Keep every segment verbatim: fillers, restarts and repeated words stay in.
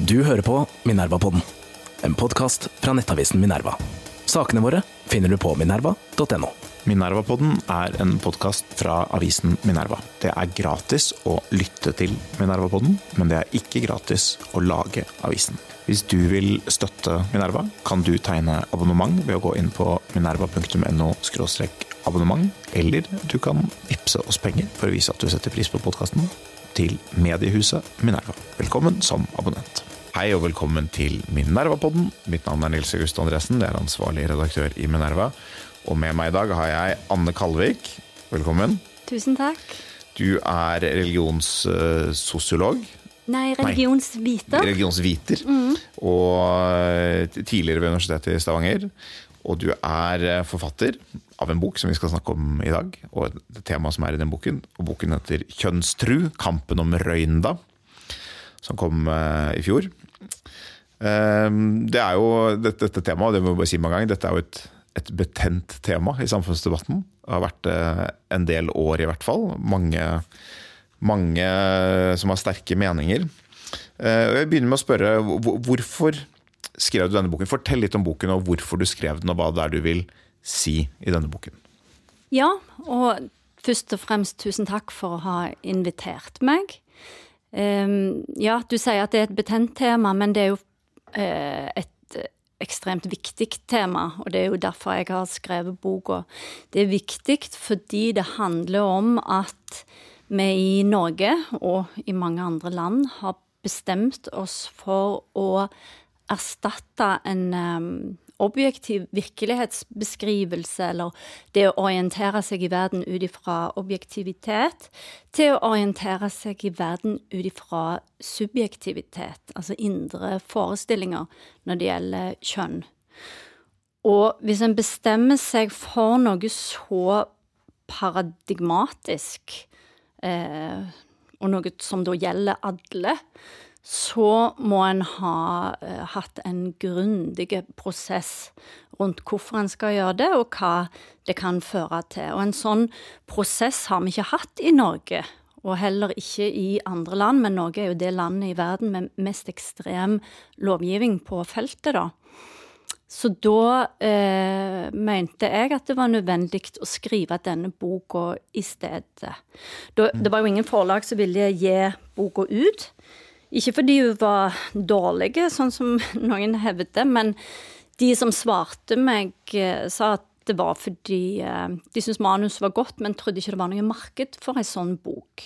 Du hører på Minerva-podden, en podcast fra nettavisen Minerva. Sakene våre finner du på minerva punktum no. Minerva-podden er en podcast fra avisen Minerva. Det er gratis å lytte til Minerva-podden, men det er ikke gratis å lage avisen. Hvis du vil støtte Minerva, kan du tegne abonnement ved å gå inn på minerva punktum no skråstrek abonnement, eller du kan vippse oss penger for å vise at du setter pris på podcasten til mediehuset Minerva. Velkommen som abonnent. Hei og velkommen til Minerva-podden. Mitt navn er Nils August Andresen, det er ansvarlig redaktør i Minerva. Og med meg i dag har jeg Anne Kalvik. Velkommen. Tusen takk. Du er religionssosiolog. Nei, religionsviter. Nei, religionsviter. Mm. Og tidligere ved Universitetet i Stavanger. Og du er forfatter av en bok som vi skal snakke om i dag, og et tema som er i den boken. Og boken heter Kjønnstru, kampen om Røynda, som kom uh, i fjor. Uh, det er jo dette, dette temaet, det må jeg bare si mange ganger, dette er jo et, et betent tema i samfunnsdebatten. Det har vært uh, en del år i hvert fall. Mange, mange som har sterke meninger. Uh, jeg begynner med å spørre, hvorfor skrev du denne boken? Fortell litt om boken, og hvorfor du skrev den, og hva det er du vil si i denne boken. Ja, og først og fremst tusen takk for å ha invitert meg. Um, ja, du sier at det er et betent tema, men det er jo uh, et ekstremt viktig tema, og det er jo derfor jeg har skrevet boka. Det er viktig fordi det handler om at vi i Norge og i mange andre land har bestemt oss for å erstatte en um, objektiv virkelighetsbeskrivelse, eller det å orientere seg i verden ut ifra objektivitet, til å orientere seg i verden ut ifra subjektivitet, altså indre forestillinger når det gjelder kjønn. Og hvis en bestemmer seg for noe så paradigmatisk, eh, og noe som da gjelder alle, så må en ha uh, hatt en grundig prosess rundt hvorfor en skal gjøre det, og hva det kan føre til. Og en sånn prosess har vi ikke hatt i Norge, og heller ikke i andre land, men Norge er jo det landet i verden med mest ekstrem lovgivning på feltet da. Så da eh, mente jeg at det var nødvendig å skrive denne boka i stedet. Da, det var jo ingen forlag som ville gi boka ut, ikke fordi hun var dårlig, sånn som noen hevde, men de som svarte meg sa at det var fordi de syntes manus var godt, men trodde ikke det var noe marked for en sånn bok.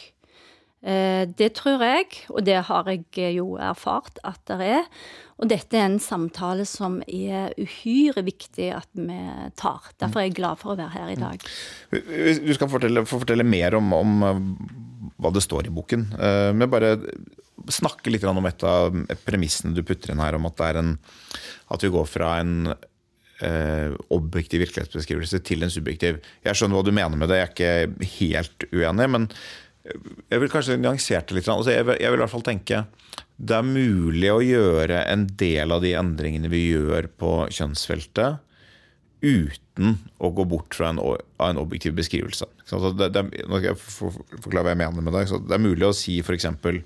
Det tror jeg, og det har jeg jo erfart at det er, og dette er en samtale som er uhyre viktig at vi tar. Derfor er jeg glad for å være her i dag. Du skal fortelle, fortelle mer om, om hva det står i boken, men bare snakke litt om et av premissene du putter inn her, om at, det er en, at vi går fra en eh, objektiv virkelighetsbeskrivelse til en subjektiv. Jeg skjønner hva du mener med det, jeg er ikke helt uenig, men jeg vil kanskje nyansere det litt. Altså jeg, vil, jeg vil i hvert fall tenke, det er mulig å gjøre en del av de endringene vi gjør på kjønnsfeltet, uten å gå bort fra en, en objektiv beskrivelse. Så det, det, nå skal jeg forklare hva jeg mener med det. Så det er mulig å si for eksempel,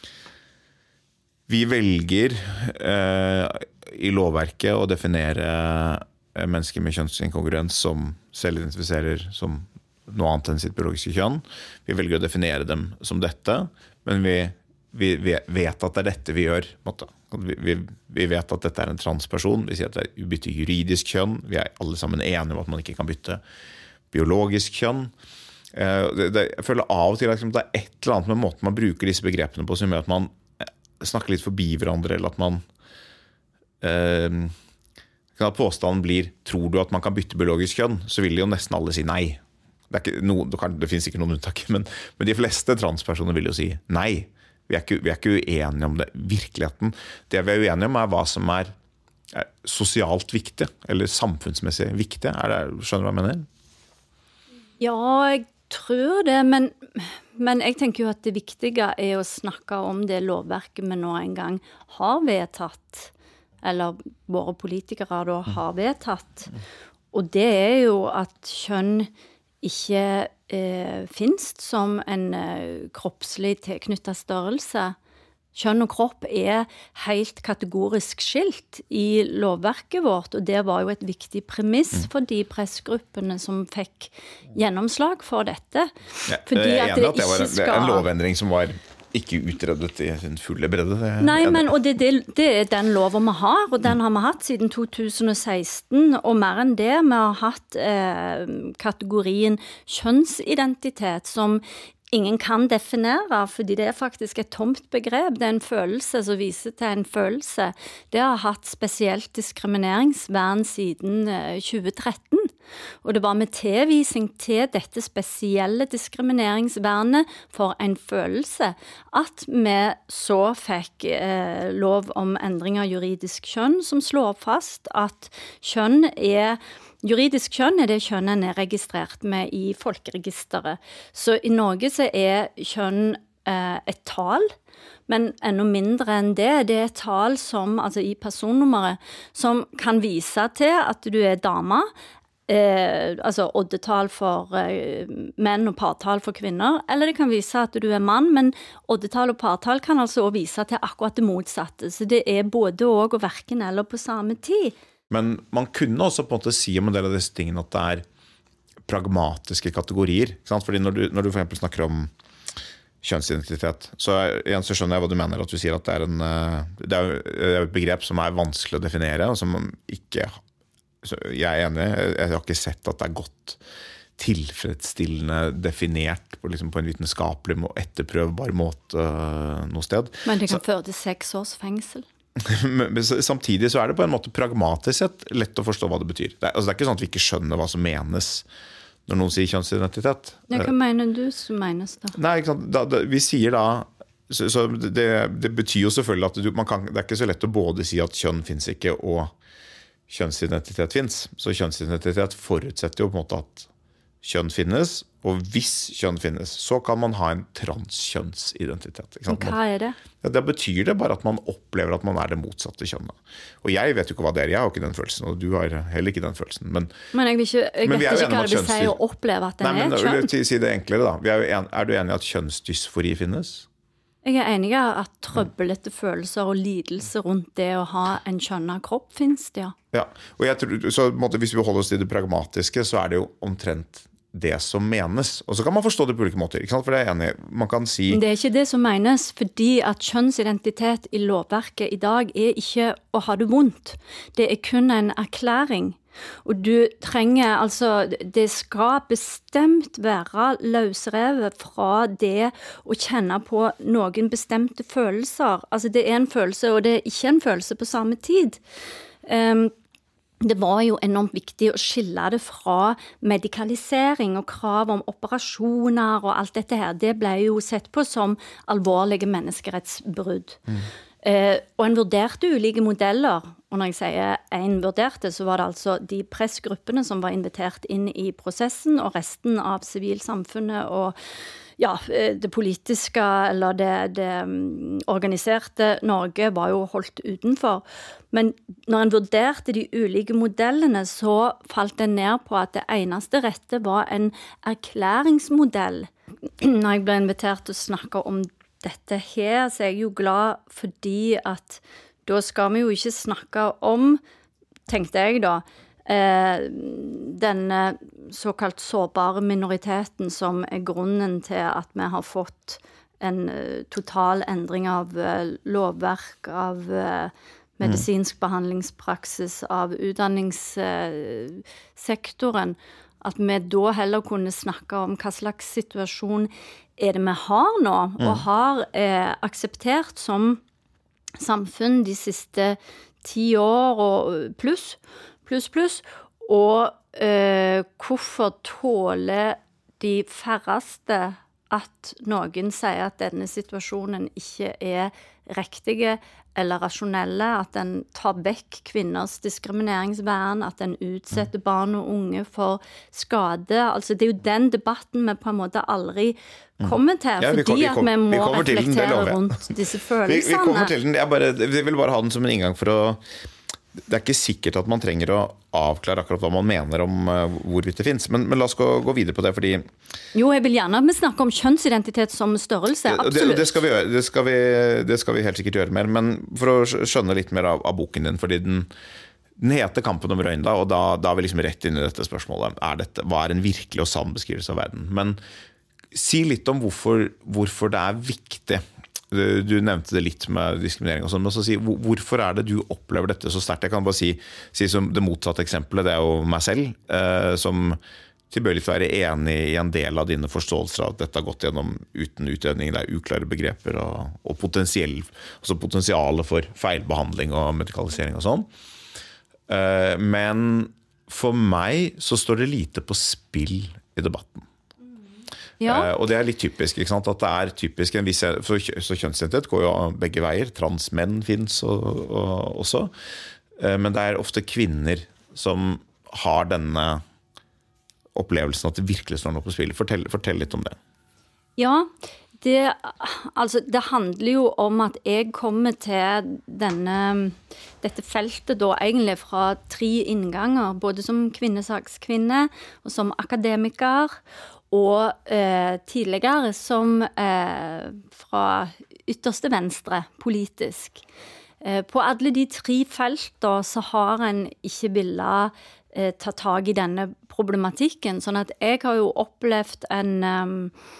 vi velger eh, i lovverket å definere mennesker med kjønnsinkongruens som selvidentifiserer som noe annet enn sitt biologiske kjønn. Vi velger å definere dem som dette, men vi, vi, vi vet at det er dette vi gjør. Vi, vi, vi vet at dette er en transperson, vi sier at det er bytte juridisk kjønn, vi er alle sammen enige om at man ikke kan bytte biologisk kjønn. Eh, det, det, jeg føler av og til at det er et eller annet med måten man bruker disse begrepene på, som gjør at man snakker litt forbi hverandre, eller at man eh, at påstanden blir, tror du at man kan bytte biologisk kjønn, så vil jo nesten alle si nei. Det, er ikke noe, det, kan, det finnes ikke noen unntak, men, men de fleste transpersoner vil jo si nei. Vi er, ikke, vi er ikke uenige om det. Virkeligheten, det vi er uenige om er hva som er, er sosialt viktig, eller samfunnsmessig viktig. Er det, skjønner du hva jeg mener? Ja, jeg tror det, men, men jeg tenker jo at det viktige er å snakke om det lovverket vi nå en gang har vedtatt, eller våre politikere da har vedtatt. Og det er jo at kjønn ikke eh, finnes som en eh, kroppslig tilknyttet størrelse. kjønn og kropp er helt kategorisk skilt i lovverket vårt, og det var jo et viktig premiss for de pressgruppene som fikk gjennomslag for dette. Ja, Fordi jeg er at enig det at det var en, ikke skal... en lovendring som var ikke utredet i sin fulle bredde. Det er Nei, enig. men og det, det, det er den loven vi har, og den har vi hatt siden to tusen og seksten, og mer enn det, vi har hatt eh, kategorien kjønnsidentitet som ingen kan definere, fordi det er faktisk et tomt begrep. Det er en følelse som viser til en følelse. Det har hatt spesielt diskrimineringsvern siden tjue tretten. Og det var med tilvisning til dette spesielle diskrimineringsvernet for en følelse at vi så fikk eh, lov om endring av juridisk kjønn, som slår fast at kjønn er Juridisk kjønn er det kjønn en er registrert med i folkeregisteret. Så i Norge så er kjønn eh, et tall, men enda mindre enn det. Det er et tall som, altså i personnummeret, som kan vise til at du er dame, eh, altså oddetall for eh, menn og partall for kvinner, eller det kan vise at du er mann, men oddetall og partall kan altså også vise til akkurat det motsatte. Så det er både og og hverken eller på samme tid. Men man kunne også på en måte si om en del av disse tingene at det er pragmatiske kategorier. Ikke sant? Fordi når du, når du for eksempel snakker om kjønnsidentitet, så, er, igjen, så skjønner jeg hva du mener, at du sier at det er, en, det er et begrep som er vanskelig å definere, og som ikke, jeg er enig, jeg har ikke sett at det er godt tilfredsstillende definert på, liksom, på en vitenskapelig og etterprøvbar måte noe sted. Men det kan så, føre til seks års fengsel. Men samtidig så er det på en måte pragmatisk sett lett å forstå hva det betyr. Det er, altså det er ikke sånn at vi ikke skjønner hva som menes når noen sier kjønnsidentitet. Ja, hva mener du som menes da? Nei, ikke sant? Da, da, vi sier da så, så det, det betyr jo selvfølgelig at du, man kan, det er ikke så lett å både si at kjønn finnes ikke og kjønnsidentitet finnes. Så kjønnsidentitet forutsetter jo på en måte at kjønn finnes, og hvis kjønn finnes, så kan man ha en transkjønnsidentitet. Ikke sant? Hva er det? Ja, det betyr det bare at man opplever at man er det motsatte kjønnet. Og jeg vet jo ikke hva det er, jeg har ikke den følelsen, og du har heller ikke den følelsen. Men, men jeg, vil ikke, jeg men vet ikke hva det vil si å kjønns... oppleve at den Nei, men, er kjønn. Til å si det enklere da, er, en, er du enig i at kjønnsdysfori finnes? Jeg er enig i at trøbbelete følelser og lidelse rundt det å ha en kjønnet kropp finnes det, ja. Ja, og jeg tror, så måte, hvis vi holder oss til det pragmatiske, så er det jo omtrent det som menes. Og så kan man forstå det på ulike måter, ikke sant? For det er enig, man kan si... Det er ikke det som menes, fordi at kjønnsidentitet i lovverket i dag er ikke å ha det vondt. Det er kun en erklæring. Og du trenger, altså, det skal bestemt være løsrevet fra det å kjenne på noen bestemte følelser. Altså, det er en følelse, og det er ikke en følelse på samme tid. Um, Det var jo enormt viktig å skille det fra medikalisering og krav om operasjoner og alt dette her. Det ble jo sett på som alvorlige menneskerettsbrudd. Mm. Eh, og en vurderte ulike modeller, og når jeg sier en vurderte, så var det altså de pressgruppene som var invitert inn i prosessen, og resten av sivilsamfunnet og ja, det politiske eller det, det organiserte Norge var jo holdt utenfor. Men når en vurderte de ulike modellene, så falt en ned på at det eneste rette var en erklæringsmodell. Når jeg ble invitert til å snakke om dette her, så er jeg jo glad fordi at da skal vi jo ikke snakke om, tenkte jeg da, denne såkalt sårbare minoriteten som er grunnen til at vi har fått en total endring av lovverk, av medisinsk behandlingspraksis, av utdanningssektoren, at vi da heller kunne snakke om hva slags situasjon er det vi har nå, og har eh, akseptert som samfunn de siste ti år og pluss, pluss, pluss, og eh, hvorfor tåler de færreste at noen sier at denne situasjonen ikke er riktige eller rasjonelle, at den tar vekk kvinners diskrimineringsvern, at den utsetter barn og unge for skade. Altså, det er jo den debatten vi på en måte aldri kommer til, ja, vi kom, fordi vi kom, at vi må vi reflektere rundt disse følelsene. Vi, vi kommer til den, jeg, bare, jeg vil bare ha den som en inngang for å det er ikke sikkert at man trenger å avklare akkurat hva man mener om uh, hvorvidt det finnes, men, men la oss gå, gå videre på det, fordi... Jo, jeg vil gjerne snakke om kjønnsidentitet som størrelse, absolutt. Det, det, skal vi gjøre, det, skal vi, det skal vi helt sikkert gjøre mer, men for å skjønne litt mer av, av boken din, fordi den, den heter Kampen om Røynda, og da, da er vi liksom rett inn i dette spørsmålet. Er dette, hva er en virkelig og sann beskrivelse av verden? Men si litt om hvorfor, hvorfor det er viktig. Du, du nevnte det litt med diskriminering og sånn, men så si, hvorfor er det du opplever dette så sterkt? Jeg kan bare si, si som det motsatte eksempelet, det er jo meg selv, eh, som tilbøyelig til å være enig i en del av dine forståelser av at dette har gått gjennom uten utredning, det er uklare begreper og, og potensiell, altså potensialet for feilbehandling og medikalisering og sånn. Eh, men for meg så står det lite på spill i debatten. Ja. Uh, og det er litt typisk, ikke sant? At det er typisk en viss, for kjønnsidentitet går jo begge veier, transmenn finnes og, og, også, uh, men det er ofte kvinner som har denne opplevelsen at det virkelig står noe på spill. Fortell, fortell litt om det. Ja, det, altså, det handler jo om at jeg kommer til denne, dette feltet da egentlig fra tre innganger, både som kvinnesakskvinne og som akademiker, og eh, tidligere som eh, fra ytterste venstre politisk. Eh, på alle de tre felter så har en ikke villet eh, ta tag i denne problematikken, sånn at jeg har jo opplevd en... Um,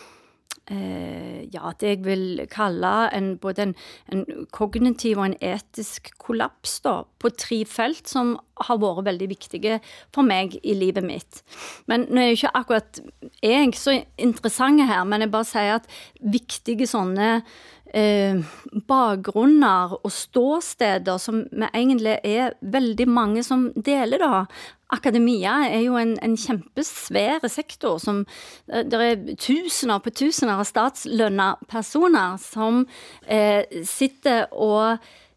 Eh, ja, det jeg vil kalle en, både en, en kognitiv og en etisk kollaps da, på tre felt som har vært veldig viktige for meg i livet mitt. Men nå er jo ikke akkurat jeg så interessante her, men jeg bare sier at viktige sånne eh, bakgrunner og ståsteder som vi egentlig er veldig mange som deler da. Akademia er jo en, en kjempesvære sektor som det er tusener på tusener av statslønna personer som eh, sitter og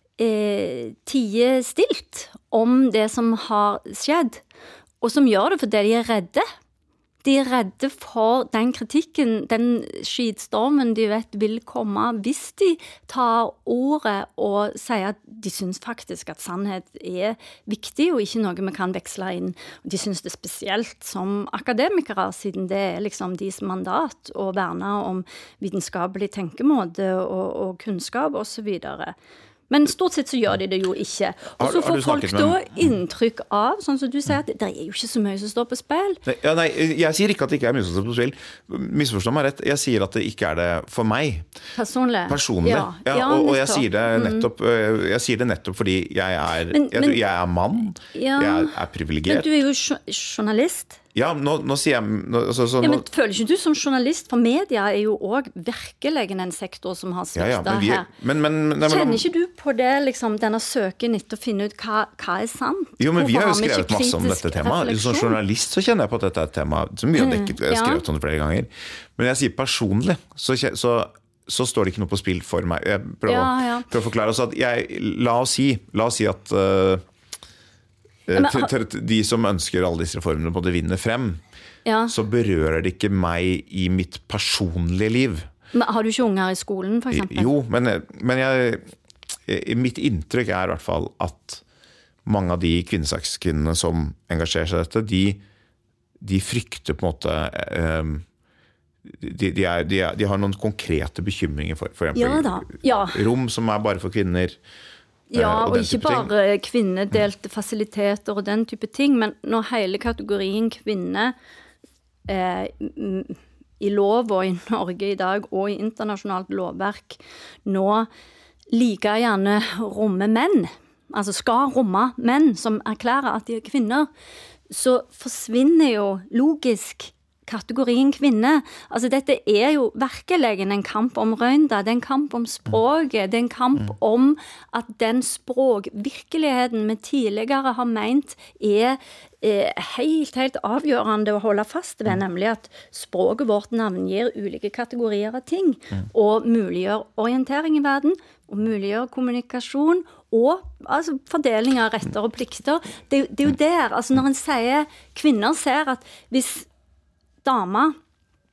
eh, tier stilt om det som har skjedd, og som gjør det fordi de er redde. De er redde for den kritikken, den skitstormen de vet vil komme hvis de tar ordet og sier at de synes faktisk at sannhet er viktig og ikke noe vi kan veksle inn. De synes det spesielt som akademikere, siden det er liksom deres mandat å verne om vitenskapelig tenkemåte og, og kunnskap og så videre. Men stort sett så gjør de det jo ikke. Og så får folk da inntrykk av, sånn som du sier, at det er jo ikke så mye som står på spill. Nei, ja, nei, jeg sier ikke at det ikke er mye som står på spill. Misforstå meg rett. Jeg sier at det ikke er det for meg. Personlig. Personlig. Ja, ja, ja, og, og jeg, sier det nettopp, jeg sier det nettopp fordi jeg er, men, jeg, men, jeg er mann, ja, jeg er privilegert. Men du er jo journalist. Ja, nå, nå sier jeg... Nå, så, så, ja, men føler ikke du som journalist, for media er jo også virkelig en sektor som har sviktet ja, ja, men vi, her. Men, men, nei, men, Kjenner ikke du på det, liksom, denne søken etter å finne ut hva, hva er sant? Jo, men Hvorfor vi har jo skrevet masse om dette temaet. Som journalist så kjenner jeg på at dette er et tema som vi har dekket, jeg har skrevet om det flere ganger. Men jeg sier personlig, så, så, så står det ikke noe på spill for meg. Jeg prøver, ja, ja. prøver å forklare oss at jeg, la oss si, la oss si at... Uh, Men, til, til de som ønsker alle disse reformene på det vinner frem, ja. Så berører det ikke meg i mitt personlige liv. Men har du ikke unger i skolen, for eksempel? Jo, men, men jeg, mitt inntrykk er i hvert fall at mange av de kvinnesakskvinnene som engasjerer seg i dette, de, de frykter på en måte... Um, de, de, er, de, er, de har noen konkrete bekymringer for, for eksempel ja, da. Ja. Rom som er bare for kvinner... Ja, og, og ikke bare kvinnedelte fasiliteter og den type ting, men når hele kategorien kvinne eh, i lov og i Norge i dag og i internasjonalt lovverk nå like gjerne rommer menn, altså skal romme menn som erklærer at de er kvinner, så forsvinner jo logisk kategorien kvinne. Altså dette er jo virkelig en kamp om røynda, det er en kamp om språket, det er en kamp om at den språkvirkeligheten vi tidligere har ment er eh, helt, helt avgjørende å holde fast ved, nemlig at språket vårt navngir ulike kategorier av ting, og muliggjør orientering i verden, og muliggjør kommunikasjon, og altså, fordeling av retter og plikter. Det, det er jo der, altså når en sier, kvinner ser at hvis dama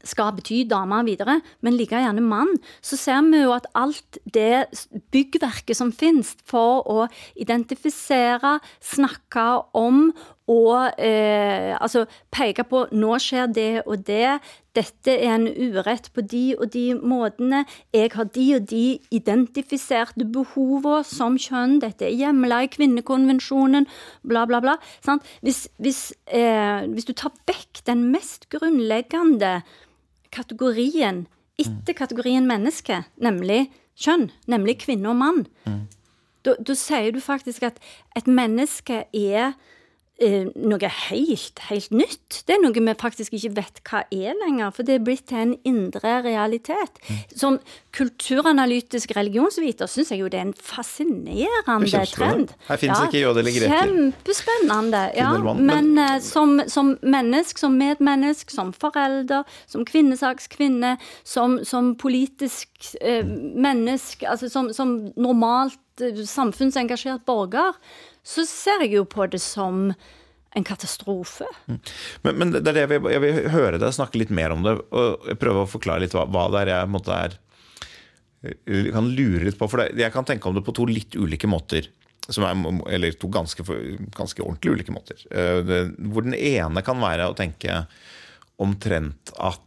skal bety dame videre, men like gjerne mann, så ser vi jo at alt det byggverket som finnes for å identifisere, snakke om og eh, altså peke på nå skjer det og det, dette er en urett på de og de måtene, jeg har de og de identifiserte behover som kjønn, dette er hjemla i kvinnekonvensjonen, bla bla bla. Sant? Hvis, hvis, eh, hvis du tar vekk den mest grunnleggende kategorien etter kategorien menneske, nemlig kjønn, nemlig kvinne og mann, mm. da, da sier du faktisk at et menneske er eh, noe helt, helt nytt. Det er noe vi faktisk ikke vet hva er lenger, for det er blitt til en indre realitet. Mm. Som kulturanalytisk religionsviter synes jeg jo det er en fascinerende trend. Her finnes ja, ikke jøde eller greker. Kjempespennende, ja. Men, men uh, som, som menneske, som medmenneske, som forelder, som kvinnesakskvinne, som, som politisk uh, menneske, altså som, som normalt uh, samfunnsengasjert borger, så ser jeg jo på det som en katastrofe. Mm. Men, men det er det jeg vil, jeg vil høre deg snakke litt mer om det, og prøve å forklare litt hva, hva det er jeg måtte er, jeg kan lure litt på, for det, jeg kan tenke om det på to litt ulike måter, som er, eller to ganske, ganske ordentlig ulike måter. Det, hvor den ene kan være å tenke omtrent at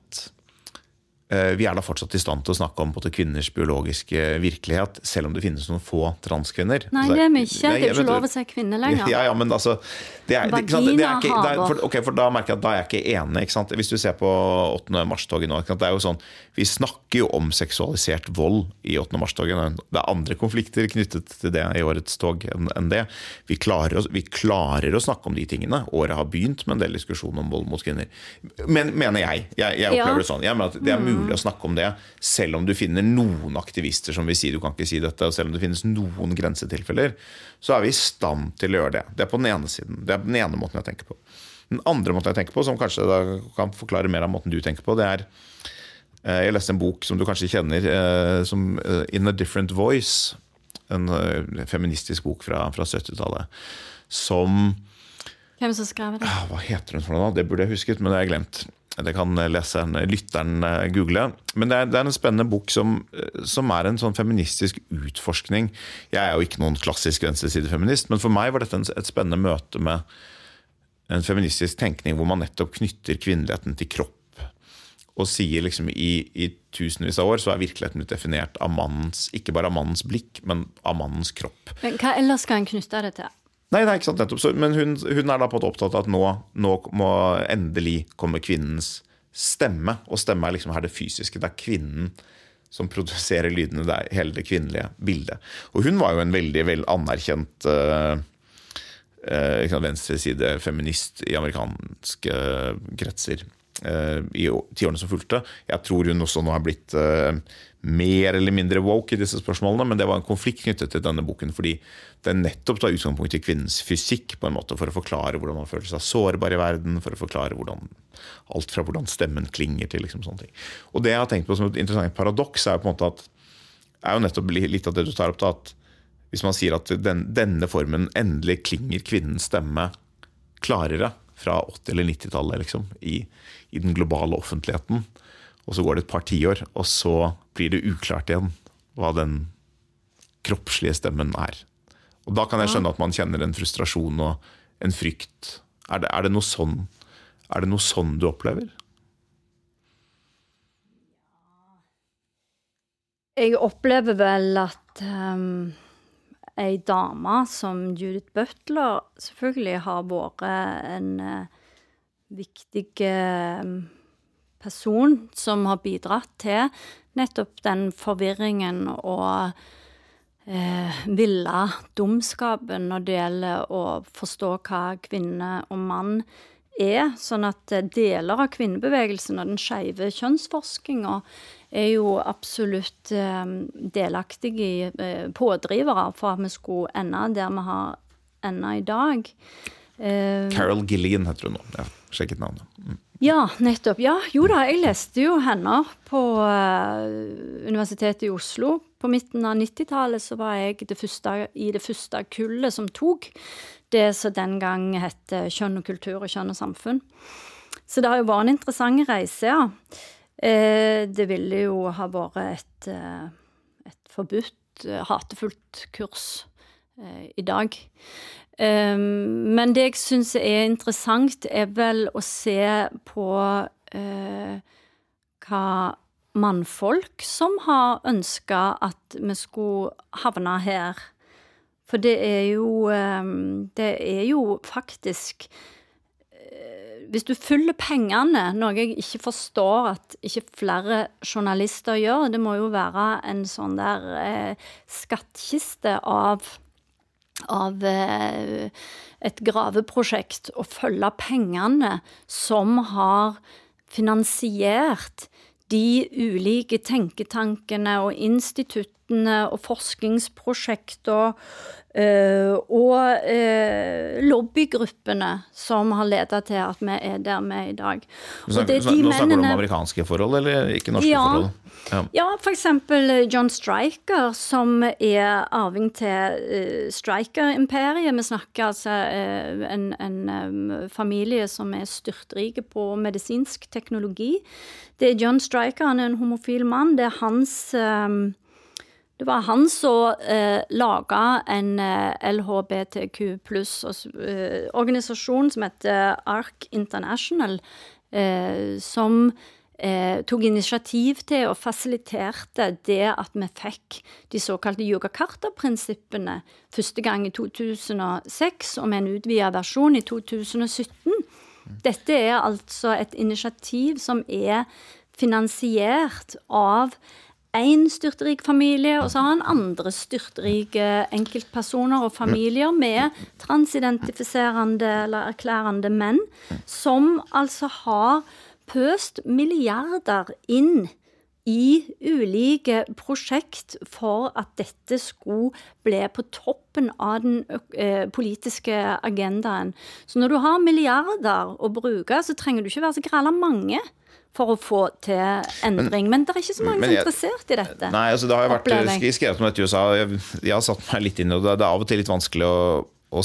vi er da fortsatt i stand til å snakke om på det kvinners biologiske virkelighet, selv om det finnes noen få transkvinner. Nei, det er mye. Det er jo ikke lov å si kvinne lenger. Ja, ja, men altså... Det er, det, det er ikke, det er, for, ok, for da merker jeg at da er jeg ikke enig, ikke sant? Hvis du ser på åttende mars-toget nå, det er jo sånn, vi snakker jo om seksualisert vold i åttende mars-toget. Det er andre konflikter knyttet til det i årets tog enn, enn det. Vi klarer, å, vi klarer å snakke om de tingene. Året har begynt med en del diskusjon om vold mot kvinner. Men, mener jeg. Jeg, jeg opplever ja. det sånn. Jeg mener at det er mulig å snakke om det, selv om du finner noen aktivister som vil si du kan ikke si dette, og selv om det finnes noen grensetilfeller, så er vi i stand til å gjøre det. Det er på den ene siden. Det er den ene måten jeg tenker på. Den andre måten jeg tenker på, som kanskje da kan forklare mer av måten du tenker på, det er, jeg leste en bok som du kanskje kjenner, som In a Different Voice, en feministisk bok fra, fra syttitallet, som... Hvem som skrev det? Hva heter hun for noe da? Det burde jeg husket, men det har jeg glemt. Det kan leseren, lytteren google. Men det er, det er en spennende bok som, som er en sånn feministisk utforskning. Jeg er jo ikke noen klassisk venstresidefeminist, men for meg var dette en, et spennende møte med en feministisk tenkning hvor man nettopp knytter kvinneligheten til kropp. Og sier liksom i, i tusenvis av år så er virkeligheten definert av mannens, ikke bare av mannens blikk, men av mannens kropp. Men hva ellers skal en knytte det til? Nei, det er ikke sant nettopp. Så, men hun, hun er da på et opptatt av at nå, nå må endelig komme kvinnens stemme, og stemme er liksom her det fysiske. Det er kvinnen som produserer lydene, det er hele det kvinnelige bildet. Og hun var jo en veldig vel anerkjent uh, uh, venstreside feminist i amerikanske kretser uh, i tiårene som fulgte. Jeg tror hun også nå har blitt uh, mer eller mindre woke i disse spørsmålene, men det var en konflikt knyttet til denne boken, fordi det nettopp tar utgangspunkt i kvinnens fysikk på en måte, for å forklare hvordan man føler seg sårbar i verden, for å forklare hvordan, alt fra hvordan stemmen klinger til liksom sånne ting. Og det jeg har tenkt på som et interessant paradoks er jo på en måte at, er jo nettopp litt av det du tar opp da, at hvis man sier at den, denne formen endelig klinger kvinnens stemme klarere fra åtti- eller nittitallet liksom, i, i den globale offentligheten, og så går det et par tiår, og så blir det uklart igjen hva den kroppslige stemmen er. Og da kan jeg skjønne at man kjenner en frustrasjon og en frykt. Er det, er det noe sånn, er det noe sånn du opplever? Jeg opplever vel at um, en dame som Judith Butler selvfølgelig har vært en uh, viktig uh, person som har bidratt til nettopp den forvirringen og eh, ville dumskapen når det gjelder å forstå hva kvinne og mann er, sånn at deler av kvinnebevegelsen og den skeive kjønnsforskningen er jo absolutt eh, delaktige i eh, pådrivere for at vi skulle ende der vi har enda i dag. Eh, Carol Gilligan heter hun nå, jeg har sjekket navnet. Mm. Ja, nettopp. Ja, jo da, jeg leste jo henne på uh, Universitetet i Oslo. På midten av nittitallet så var jeg det første, i det første kullet som tok det som den gang hette Kjønn og kultur og kjønn og samfunn. Så det har jo vært en interessant reise, ja. Eh, det ville jo ha vært et, et forbudt, hatefullt kurs eh, i dag. Eh, men det jeg synes er interessant er vel å se på eh, hva mannfolk som har ønsket at vi skulle havne her. For det er jo, det er jo faktisk, hvis du følger pengene, noe jeg ikke forstår at ikke flere journalister gjør, det må jo være en sånn der eh, skattkiste av, av eh, et graveprosjekt, å følge pengene som har finansiert de ulike tenketankene og instituttene og forskningsprosjekter uh, og uh, lobbygruppene som har ledet til at vi er der vi er i dag. Nå snakker, de nå snakker du om amerikanske forhold, eller ikke norske ja, forhold? Ja. ja, for eksempel John Stryker, som er arving til uh, Stryker-imperiet. Vi snakker altså uh, en, en um, familie som er styrtrike på medisinsk teknologi. Det er John Stryker, han er en homofil mann. Det er hans... Um, Det var han som eh, laget en eh, L H B T Q pluss eh, organisasjon som heter ARC International, eh, som eh, tok initiativ til og fasiliterte det at vi fikk de såkalte Yogyakarta-prinsippene første gang i to tusen og seks, og med en utvidet versjon i to tusen og sytten. Dette er altså et initiativ som er finansiert av en styrtrik familie, og så har han andre styrtrike enkeltpersoner og familier med transidentifiserende eller erklærende menn, som altså har pøst milliarder inn i ulike prosjekt for at dette skulle bli på toppen av den eh, politiske agendaen. Så når du har milliarder å bruke, så trenger du ikke være så gralla mange for å få til endring. Men, men det er ikke så mange som er interessert i dette. Nei, altså det har jo vært skrevet om dette i U S A. Jeg, jeg har satt meg litt inn i det. Det er av og til litt vanskelig å, å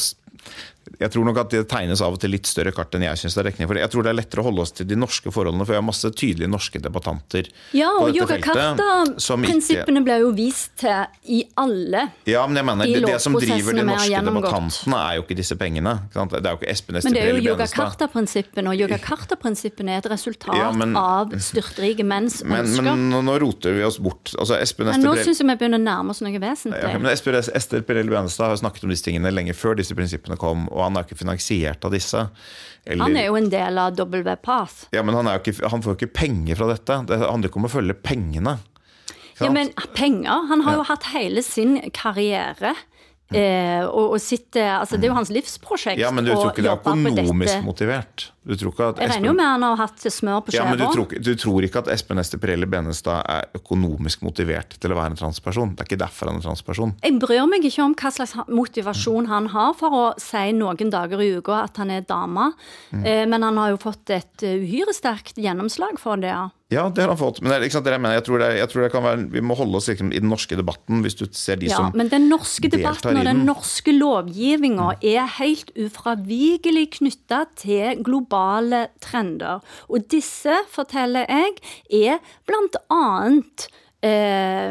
jeg tror nok at det tegnes av og til litt større kart enn jeg synes det er dekning for. Jeg tror det er lettere å holde oss til de norske forholdene, for jeg har masse tydelige norske debattanter ja, på dette feltet. Ja, og Yogyakarta-prinsippene ble jo vist til i alle Ja, men jeg mener, det, det som driver de norske debattantene er jo ikke disse pengene. Ikke sant? Det er jo ikke Espen Ester Men det er jo Yogyakarta-prinsippene, og Yogyakarta-prinsippene er et resultat ja, men, av styrtrike menns men, ønsker. Men nå, nå roter vi oss bort. Altså, Espen men nå synes jeg vi begynner å nærme oss noe vesentlig. Ja, men Espen Ester Pirelli Benestad har snakket om disse tingene lenge før disse prinsippene kom, og han er ikke finansiert av disse. Eller, han er jo en del av W P A T H. Ja, men han, er jo ikke, han får jo ikke penger fra dette. Det handler ikke om å følge pengene. Ja, men penger, han har jo hatt hele sin karriere eh, og, og sitte, altså det er jo hans livsprosjekt. Ja, men du tror ikke det er økonomisk motivert? Du tror ikke at jeg regner jo med han har hatt smør på skjeva. Ja, men du tror, du tror ikke at Espen Ester Pirelli Benestad er økonomisk motivert til å være en transperson? Det er ikke derfor han er en transperson. Jeg bryr meg ikke om hva slags motivasjon han har for å si noen dager i uka at han er dame, mm. eh, men han har jo fått et uhyre sterkt gjennomslag for det, ja. Ja, det har han fått, men det er, ikke sant, det jeg mener, jeg tror det, jeg tror det kan være, vi må holde oss liksom, i den norske debatten, hvis du ser de ja, som men den norske debatten og den norske lovgivningen mm. er helt ufravigelig knyttet til globale trender. Og disse, forteller jeg, er blant annet eh,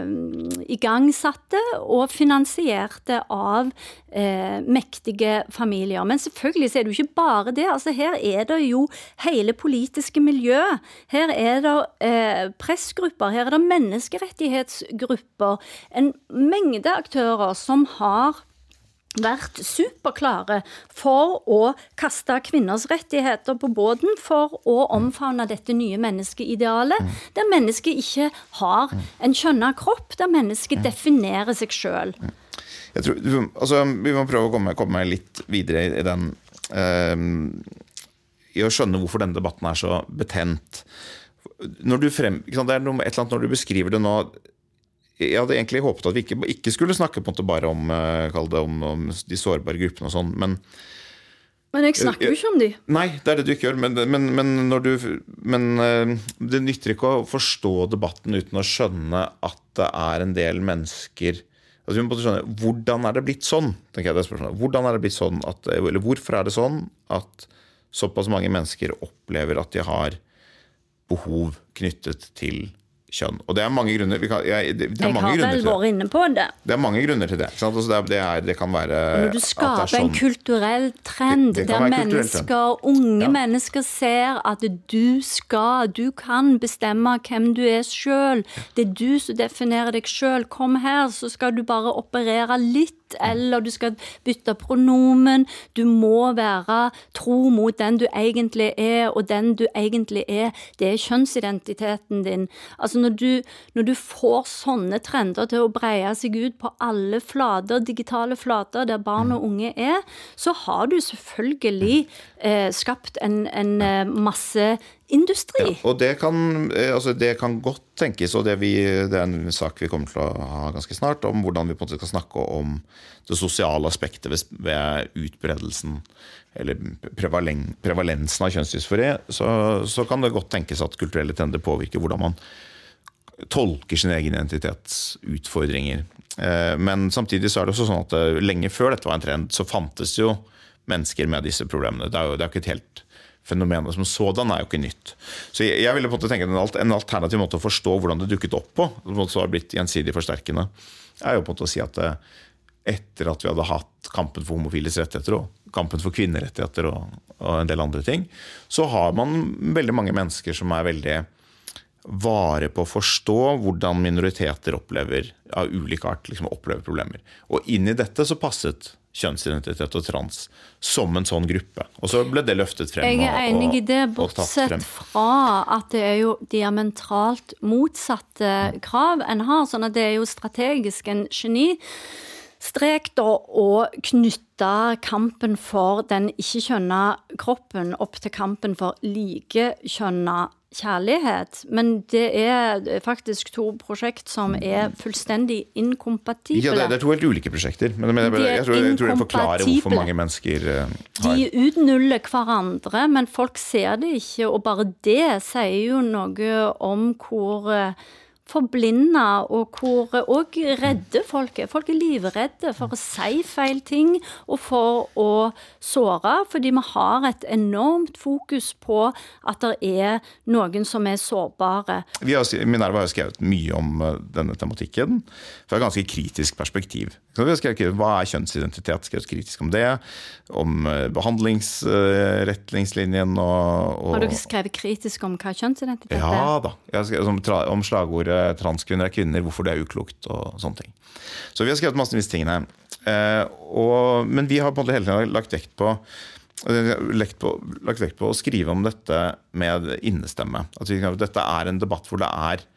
igangsatte og finansierte av eh, mektige familier. Men selvfølgelig så er det jo ikke bare det. Altså her er det jo hele politiske miljø. Her er det eh, pressgrupper, her er det menneskerettighetsgrupper. En mengde aktører som har vært superklare for å kaste kvinners rettigheter på båten for å omfavne dette nye menneskeidealet, der mennesket ikke har en kjønnet kropp, der mennesket definerer seg selv. Jeg tror, altså, vi må prøve å komme, komme litt videre i den, uh, i å skjønne hvorfor denne debatten er så betent. Når du frem, ikke sant, det er noe, et eller annet når du beskriver det nå, jeg hadde egentlig håpet at vi ikke, ikke skulle snakke på en måte bare om, det, om, om de sårbare gruppene og sånn, men Men jeg snakker jo ikke om de. Nei, det er det du ikke gjør, men, men, men, når du, men det nytter ikke å forstå debatten uten å skjønne at det er en del mennesker, altså vi må skjønne, hvordan er det blitt sånn, tenker jeg det spørsmålet, hvordan er det blitt sånn, at, eller hvorfor er det sånn at såpass mange mennesker opplever at de har behov knyttet til kjønn. Og det er mange grunner vi kan, jeg, det, det er jeg mange har vel vært inne på det. Det er mange grunner til det. Ikke sant? Altså det, er, det, er, det kan være når du skaper sånn, en kulturell trend det, det der mennesker, unge ja. mennesker ser at du skal, du kan bestemme hvem du er selv. Det er du som definerer deg selv. Kom her, så skal du bare operere litt, eller du skal bytte pronomen. Du må være tro mot den du egentlig er, og den du egentlig er, det er kjønnsidentiteten din. Altså når du, når du får sånne trender til å breie seg ut på alle flater, digitale flater der barn og unge er, så har du selvfølgelig eh, skapt en, en masse industri. Ja, og det kan, altså det kan godt tenkes, og det, vi, det er en sak vi kommer til å ha ganske snart, om hvordan vi på en måte skal snakke om det sosiale aspektet ved, ved utbredelsen, eller prevalen, prevalensen av kjønnsdysfori, så, så kan det godt tenkes at kulturelle trender påvirker hvordan man tolker sin egen identitetsutfordringer. Men samtidig så er det også sånn at lenge før dette var en trend, så fantes jo mennesker med disse problemene. Det er jo, det er jo ikke et helt fenomenet som sådan er jo ikke nytt. Så jeg, jeg ville på en måte tenke at en alternativ måte å forstå hvordan det dukket opp på, som også har blitt gjensidig forsterkende, er jo på en måte å si at etter at vi hadde hatt kampen for homofiles rettigheter og kampen for kvinnerettigheter og, og en del andre ting, så har man veldig mange mennesker som er veldig vare på å forstå hvordan minoriteter opplever, av ulik art, liksom opplever problemer. Og inn i dette så passet kjønnsidentitet og trans som en sånn gruppe. Og så ble det løftet frem. Jeg er enig i det, bortsett fra at det er jo diametralt motsatte krav en har, sånn at det er jo strategisk en geni strek da å knytte kampen for den ikke-kjønna kroppen opp til kampen for like-kjønna kjærlighet, men det er faktisk to prosjekt som er fullstendig inkompatible. Ja, det er to helt ulike prosjekter, men jeg, jeg, jeg, tror, jeg tror det forklarer hvorfor mange mennesker uh, har. De utnuller hverandre, men folk ser det ikke, og bare det sier jo noe om hvor uh, forblinda og hvor og redde folk er. Folk er livredde for å si feil ting og for å såre, fordi vi har et enormt fokus på at det er noen som er sårbare. Vi har, Minerva har skrevet mye om denne tematikken fra et ganske kritisk perspektiv. Vi har skrevet hva er kjønnsidentitet, skrevet kritisk om det, om behandlingsretningslinjen og, og... Har du skrevet kritisk om hva kjønnsidentitet er? Ja da, jeg har skrevet om, om slagordet transkvinner er kvinner, hvorfor det er uklokt og sånne ting. Så vi har skrevet masse visse tingene. Eh, og, men vi har på en måte hele tiden lagt vekt på, lagt, på, lagt vekt på å skrive om dette med innestemme. At vi, dette er en debatt hvor det er,